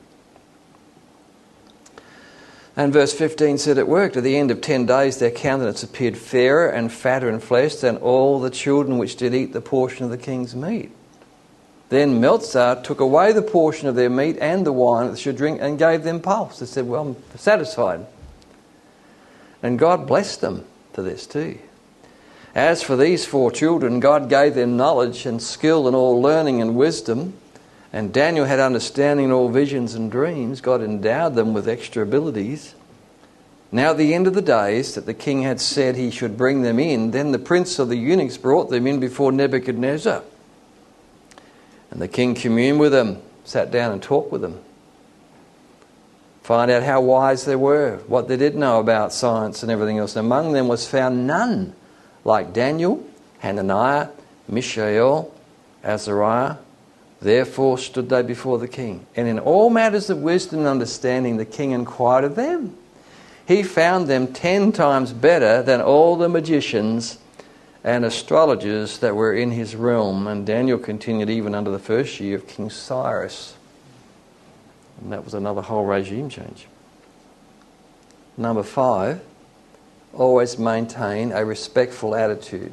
And verse fifteen said it worked. At the end of ten days their countenance appeared fairer and fatter in flesh than all the children which did eat the portion of the king's meat. Then Melzar took away the portion of their meat and the wine that they should drink and gave them pulse. They said, well, I'm satisfied. And God blessed them for this too. As for these four children, God gave them knowledge and skill in all learning and wisdom. And Daniel had understanding in all visions and dreams. God endowed them with extra abilities. Now at the end of the days that the king had said he should bring them in, then the prince of the eunuchs brought them in before Nebuchadnezzar. And the king communed with them, sat down and talked with them. Find out how wise they were, what they did know about science and everything else. And among them was found none like Daniel, Hananiah, Mishael, Azariah. Therefore stood they before the king. And in all matters of wisdom and understanding the king inquired of them. He found them ten times better than all the magicians and astrologers that were in his realm. And Daniel continued even under the first year of King Cyrus. And that was another whole regime change. Number five, always maintain a respectful attitude.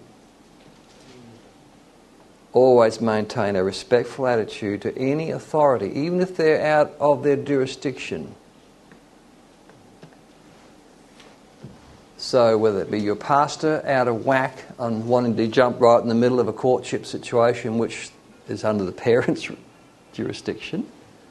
Always maintain a respectful attitude to any authority, even if they're out of their jurisdiction. So whether it be your pastor out of whack on wanting to jump right in the middle of a courtship situation which is under the parents' jurisdiction.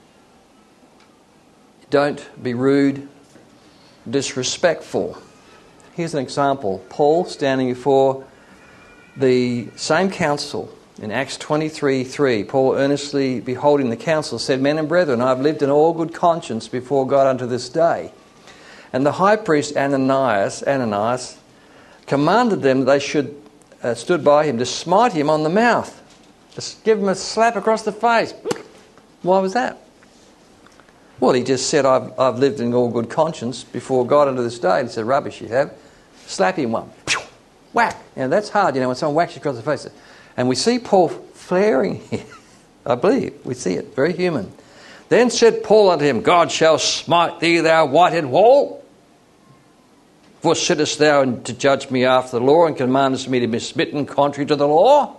Don't be rude, disrespectful. Here's an example. Paul standing before the same council in Acts twenty-three three. Paul earnestly beholding the council said, Men and brethren, I have lived in all good conscience before God unto this day. And the high priest Ananias, Ananias commanded them that they should uh, stood by him to smite him on the mouth. Just give him a slap across the face. Why was that? Well, he just said, I've, I've lived in all good conscience before God unto this day. And he said, rubbish you have. Slap him one. Whack. You know, that's hard, you know, when someone whacks you across the face. And we see Paul flaring here. I believe. We see it. Very human. Then said Paul unto him, God shall smite thee, thou whited wall. For sittest thou to judge me after the law, and commandest me to be smitten contrary to the law?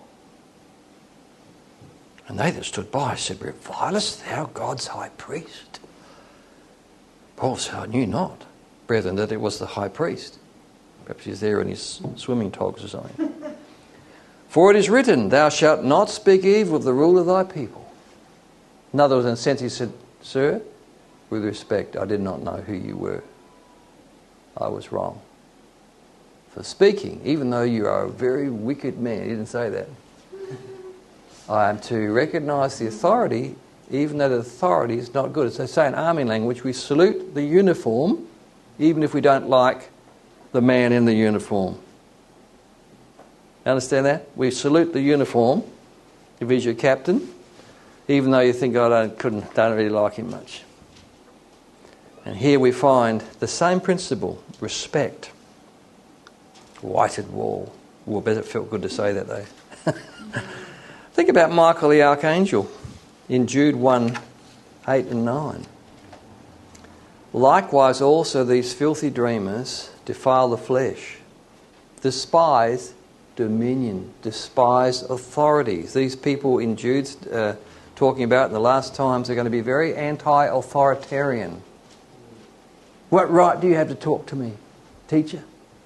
And they that stood by said, revilest thou God's high priest? Paul said, I knew not, brethren, that it was the high priest. Perhaps he's there in his swimming togs or something. For it is written, thou shalt not speak evil of the rule of thy people. In other words, in a sense, he said, sir, with respect, I did not know who you were. I was wrong for speaking, even though you are a very wicked man. He didn't say that. I am to recognise the authority, even though the authority is not good. As they say in army language, we salute the uniform, even if we don't like the man in the uniform. Understand that? We salute the uniform, if he's your captain, even though you think, oh, I don't, couldn't, don't really like him much. And here we find the same principle, respect. Whited wall. Well, bet it felt good to say that though. Think about Michael the Archangel in Jude one, eight and nine. Likewise also these filthy dreamers defile the flesh, despise dominion, despise authorities. These people in Jude's uh, talking about in the last times are going to be very anti-authoritarian. What right do you have to talk to me, teacher?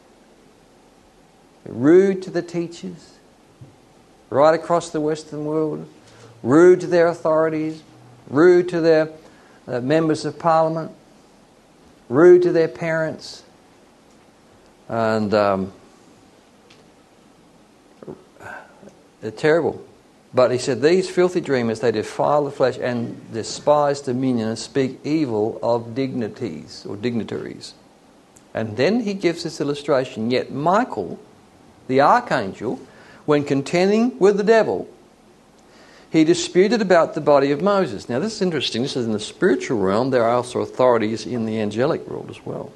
Rude to the teachers, right across the Western world, rude to their authorities, rude to their uh, members of parliament, rude to their parents, and um, they're terrible. But he said, these filthy dreamers, they defile the flesh and despise dominion and speak evil of dignities or dignitaries. And then he gives this illustration. Yet Michael, the archangel, when contending with the devil, he disputed about the body of Moses. Now this is interesting. This is in the spiritual realm. There are also authorities in the angelic world as well.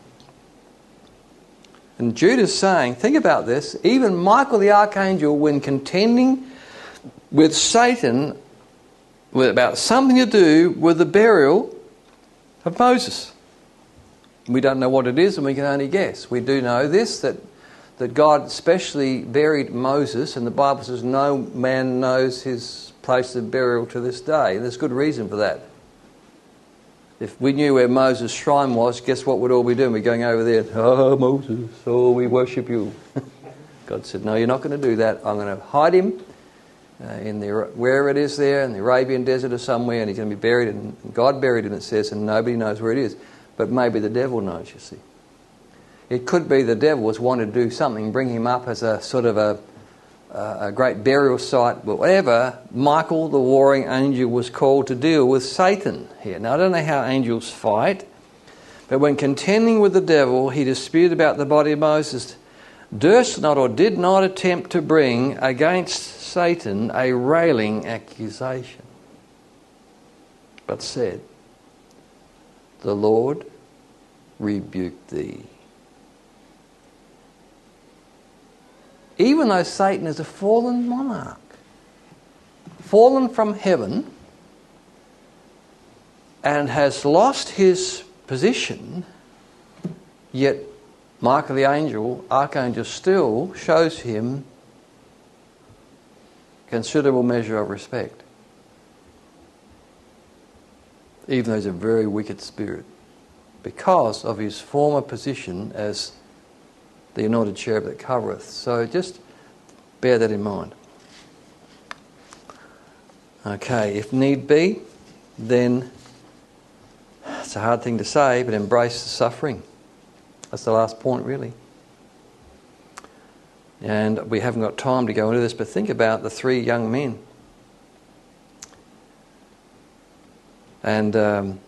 And Jude is saying, think about this, even Michael the archangel, when contending with Satan with about something to do with the burial of Moses. We don't know what it is and we can only guess. We do know this, that, that God specially buried Moses, and the Bible says no man knows his place of burial to this day. There's good reason for that. If we knew where Moses' shrine was, guess what we'd all be doing? We're going over there, oh Moses, oh we worship you. God said, no, you're not going to do that. I'm going to hide him uh, in the wherever it is there, in the Arabian desert or somewhere, and he's going to be buried, and God buried him, it says, and nobody knows where it is. But maybe the devil knows, you see. It could be the devil was wanting to do something, bring him up as a sort of a, a great burial site, but whatever. Michael, the warring angel, was called to deal with Satan here. Now, I don't know how angels fight, but when contending with the devil, he disputed about the body of Moses, durst not or did not attempt to bring against Satan a railing accusation, but said, the Lord rebuke thee. Even though Satan is a fallen monarch, fallen from heaven, and has lost his position, yet Michael the angel, archangel, still shows him considerable measure of respect, even though he's a very wicked spirit, because of his former position as the anointed cherub that covereth. So just bear that in mind. Okay, if need be, then it's a hard thing to say, but embrace the suffering. That's the last point, really. And we haven't got time to go into this, but think about the three young men. And um,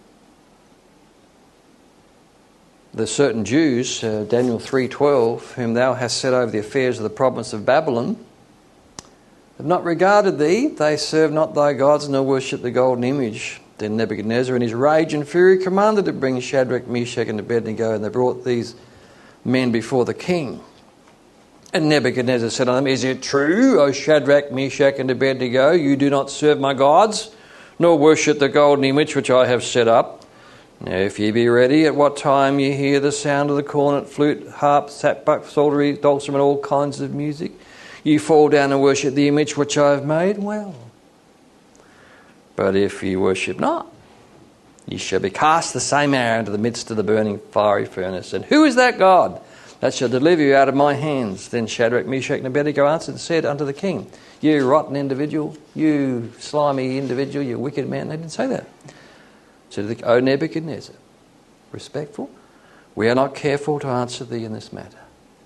there's certain Jews, uh, Daniel three twelve, whom thou hast set over the affairs of the province of Babylon, have not regarded thee. They serve not thy gods, nor worship the golden image. Then Nebuchadnezzar in his rage and fury commanded to bring Shadrach, Meshach and Abednego, and they brought these men before the king. And Nebuchadnezzar said unto them, Is it true, O Shadrach, Meshach and Abednego, you do not serve my gods, nor worship the golden image which I have set up? Now if ye be ready, at what time ye hear the sound of the cornet, flute, harp, sackbut, psaltery, dulcimer, and all kinds of music, ye fall down and worship the image which I have made, well. But if ye worship not, ye shall be cast the same hour into the midst of the burning fiery furnace. And who is that God that shall deliver you out of my hands? Then Shadrach, Meshach and Abednego answered and said unto the king, You rotten individual, you slimy individual, you wicked man. They didn't say that. So to the, O Nebuchadnezzar, respectful, we are not careful to answer thee in this matter.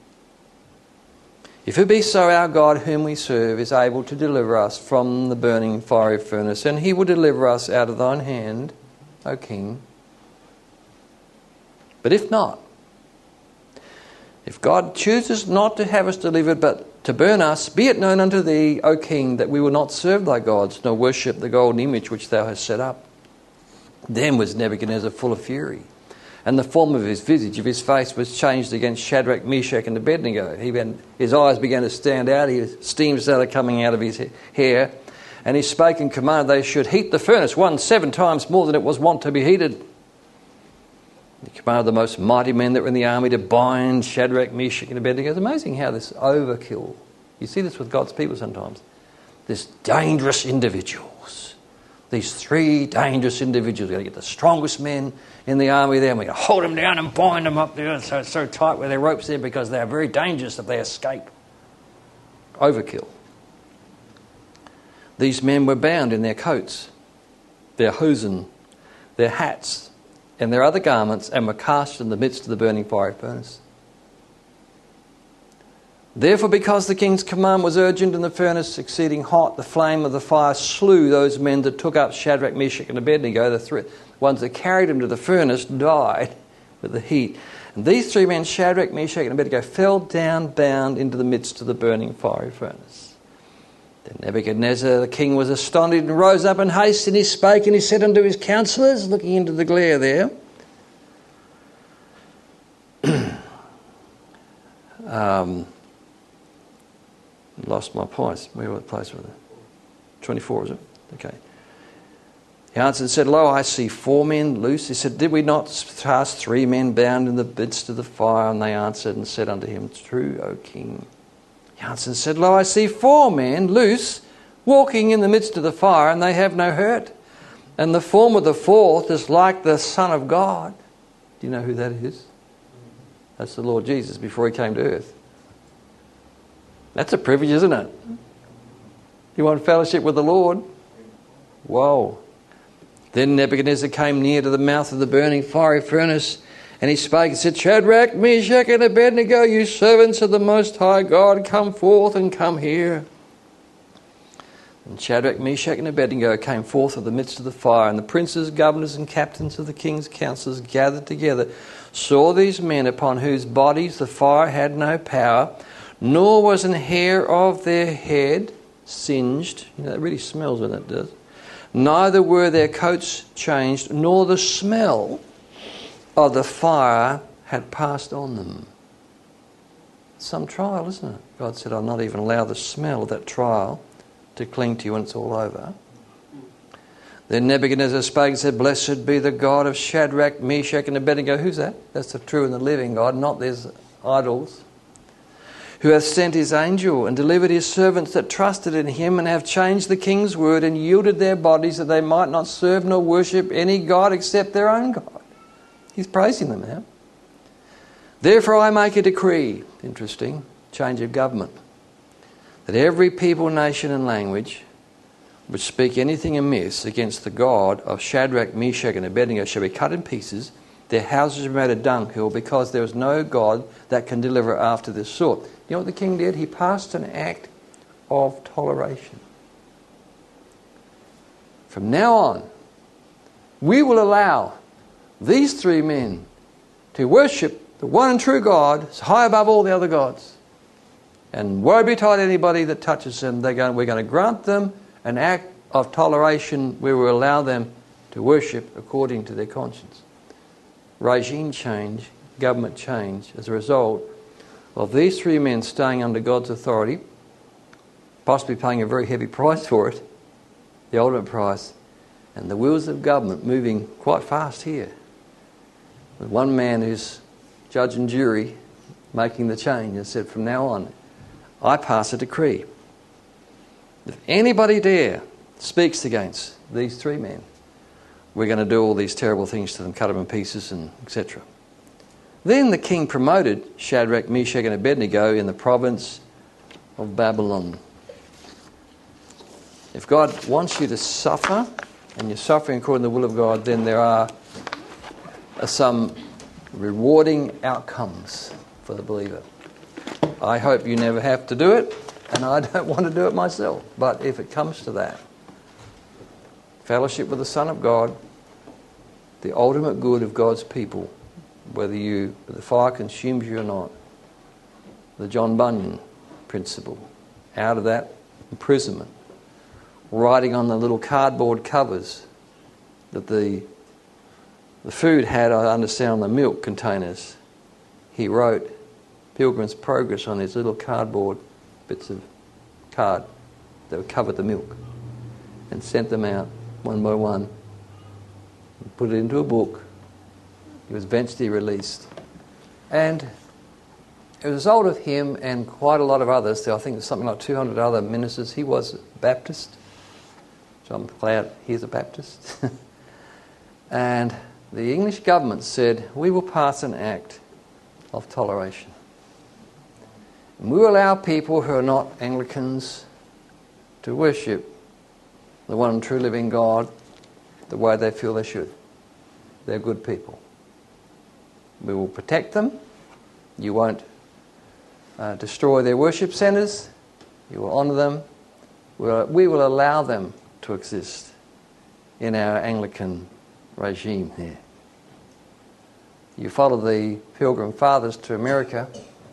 If it be so, our God whom we serve is able to deliver us from the burning fiery furnace, and he will deliver us out of thine hand, O king. But if not, if God chooses not to have us delivered, but to burn us, be it known unto thee, O king, that we will not serve thy gods, nor worship the golden image which thou hast set up. Then was Nebuchadnezzar full of fury, and the form of his visage, of his face, was changed against Shadrach, Meshach and Abednego. He began, his eyes began to stand out, his steam started coming out of his hair, and he spake and commanded they should heat the furnace one seven times more than it was wont to be heated. He commanded the most mighty men that were in the army to bind Shadrach, Meshach and Abednego. It's amazing how this overkill, you see this with God's people sometimes, this dangerous individuals. These three dangerous individuals. We're going to get the strongest men in the army there, and we're going to hold them down and bind them up there so, so tight with their ropes there, because they are very dangerous if they escape. Overkill. These men were bound in their coats, their hosen, their hats, and their other garments, and were cast in the midst of the burning fiery furnace. Therefore, because the king's command was urgent and the furnace exceeding hot, the flame of the fire slew those men that took up Shadrach, Meshach and Abednego. The three ones that carried him to the furnace died with the heat. And these three men, Shadrach, Meshach and Abednego, fell down bound into the midst of the burning fiery furnace. Then Nebuchadnezzar the king was astonished and rose up in haste, and he spake and he said unto his counsellors, looking into the glare there, um... Lost my place. Where was the place with it? twenty-four, is it? Okay. He answered and said, Lo, I see four men loose. He said, Did we not cast three men bound in the midst of the fire? And they answered and said unto him, True, O king. He answered and said, Lo, I see four men loose, walking in the midst of the fire, and they have no hurt. And the form of the fourth is like the Son of God. Do you know who that is? That's the Lord Jesus before he came to earth. That's a privilege, isn't it? You want fellowship with the Lord? Whoa. Then Nebuchadnezzar came near to the mouth of the burning fiery furnace, and he spake and said, Shadrach, Meshach and Abednego, you servants of the Most High God, come forth and come here. And Shadrach, Meshach and Abednego came forth of the midst of the fire, and the princes, governors and captains of the king's councillors gathered together, saw these men upon whose bodies the fire had no power, nor was an hair of their head singed. You know, that really smells when it does. Neither were their coats changed, nor the smell of the fire had passed on them. Some trial, isn't it? God said, I'll not even allow the smell of that trial to cling to you when it's all over. Then Nebuchadnezzar spake and said, Blessed be the God of Shadrach, Meshach and Abednego. Who's that? That's the true and the living God, not these idols. Who hath sent his angel and delivered his servants that trusted in him, and have changed the king's word and yielded their bodies that they might not serve nor worship any god except their own God. He's praising them now. Therefore I make a decree, interesting, change of government, that every people, nation and language which speak anything amiss against the God of Shadrach, Meshach and Abednego shall be cut in pieces, their houses are made a dunghill, because there is no God that can deliver after this sort. You know what the king did? He passed an act of toleration. From now on, we will allow these three men to worship the one and true God high above all the other gods. And woe betide anybody that touches them. They're going, we're going to grant them an act of toleration where we allow them to worship according to their conscience. Regime change, government change, as a result of these three men staying under God's authority, possibly paying a very heavy price for it, the ultimate price, and the wheels of government moving quite fast here. With one man who's judge and jury making the change and said, from now on, I pass a decree. If anybody dare speaks against these three men, we're going to do all these terrible things to them, cut them in pieces, and et cetera. Then the king promoted Shadrach, Meshach, and Abednego in the province of Babylon. If God wants you to suffer, and you're suffering according to the will of God, then there are some rewarding outcomes for the believer. I hope you never have to do it, and I don't want to do it myself. But if it comes to that, fellowship with the Son of God, the ultimate good of God's people, whether you the fire consumes you or not, the John Bunyan principle, out of that imprisonment, writing on the little cardboard covers that the the food had, I understand, on the milk containers, he wrote Pilgrim's Progress on these little cardboard bits of card that covered the milk, and sent them out one by one, and put it into a book. He was eventually released. And as a result of him and quite a lot of others, I think there's something like two hundred other ministers, he was Baptist. So I'm glad he's a Baptist. And the English government said, we will pass an act of toleration. And we will allow people who are not Anglicans to worship the one true living God the way they feel they should. They're good people. We will protect them. You won't uh, destroy their worship centres. You will honour them. We'll, we will allow them to exist in our Anglican regime here. You follow the Pilgrim Fathers to America,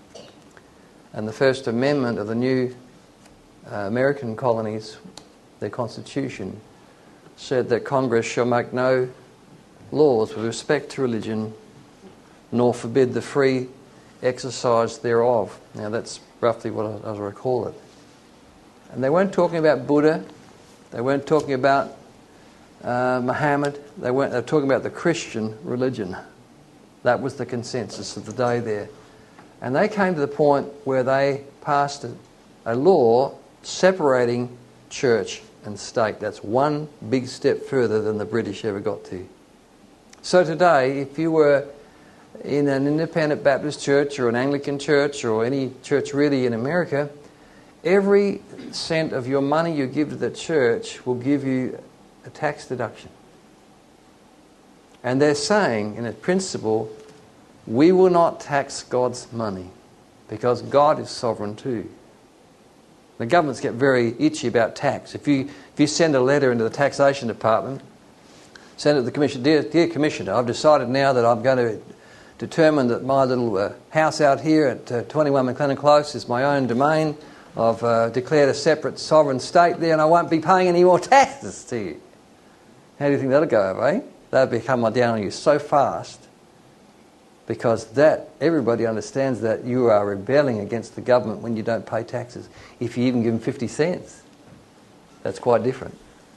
and the First Amendment of the new uh, American colonies, their constitution, said that Congress shall make no laws with respect to religion, nor forbid the free exercise thereof. Now that's roughly what I, as I recall it. And they weren't talking about Buddha, they weren't talking about uh, Muhammad, they weren't. They were talking about the Christian religion. That was the consensus of the day there. And they came to the point where they passed a, a law separating church and state. That's one big step further than the British ever got to. So today, if you were in an independent Baptist church or an Anglican church or any church really in America, every cent of your money you give to the church will give you a tax deduction. And they're saying, in a principle, we will not tax God's money because God is sovereign too. The governments get very itchy about tax. If you if you send a letter into the taxation department, send it to the commissioner, dear, dear Commissioner, I've decided now that I'm going to determine that my little uh, house out here at uh, twenty-one McLennan Close is my own domain. I've uh, declared a separate sovereign state there and I won't be paying any more taxes to you. How do you think that'll go over, eh? They'll become down on you so fast because that everybody understands that you are rebelling against the government when you don't pay taxes. If you even give them fifty cents, that's quite different.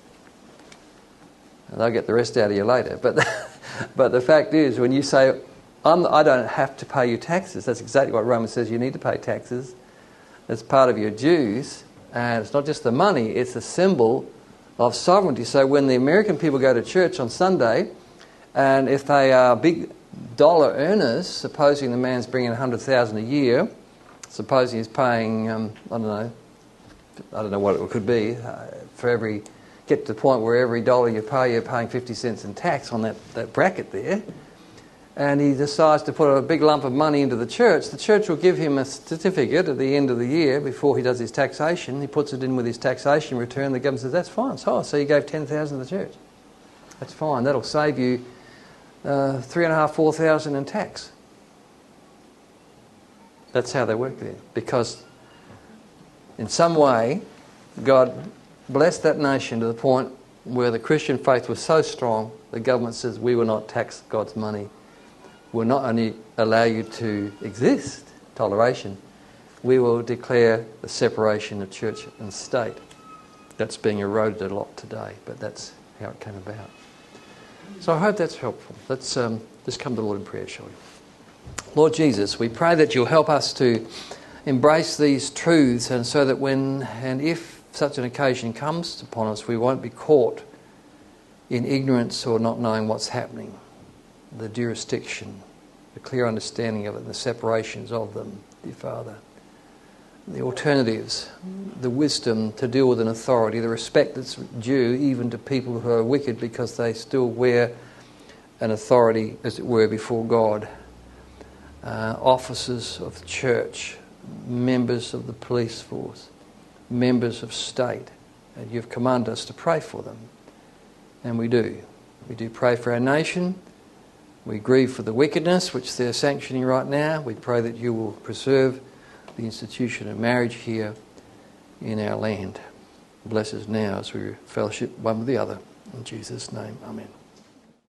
And they'll get the rest out of you later. But but the fact is, when you say, I'm, I don't have to pay you taxes, that's exactly what Romans says. You need to pay taxes. It's part of your dues. And it's not just the money, it's a symbol of sovereignty. So when the American people go to church on Sunday, and if they are big dollar earners, supposing the man's bringing one hundred thousand dollars a year, supposing he's paying, um, I don't know, I don't know what it could be, uh, for every, get to the point where every dollar you pay, you're paying fifty cents in tax on that, that bracket there, and he decides to put a big lump of money into the church, the church will give him a certificate at the end of the year before he does his taxation. He puts it in with his taxation return. The government says, that's fine. So, so you gave ten thousand dollars to the church. That's fine. That'll save you uh, three and a half, four thousand in tax. That's how they work there. Because in some way, God blessed that nation to the point where the Christian faith was so strong, the government says, we will not tax God's money. We'll not only allow you to exist, toleration, we will declare the separation of church and state. That's being eroded a lot today, but that's how it came about. So I hope that's helpful. Let's um, just come to the Lord in prayer, shall we? Lord Jesus, we pray that you'll help us to embrace these truths, and so that when and if such an occasion comes upon us, we won't be caught in ignorance or not knowing what's happening. The jurisdiction, the clear understanding of it, the separations of them, dear Father. The alternatives, the wisdom to deal with an authority, the respect that's due even to people who are wicked because they still wear an authority, as it were, before God. Uh, officers of the church, members of the police force, members of state, and you've commanded us to pray for them. And we do. We do pray for our nation. We grieve for the wickedness which they're sanctioning right now. We pray that you will preserve the institution of marriage here in our land. Bless us now as we fellowship one with the other. In Jesus' name, amen.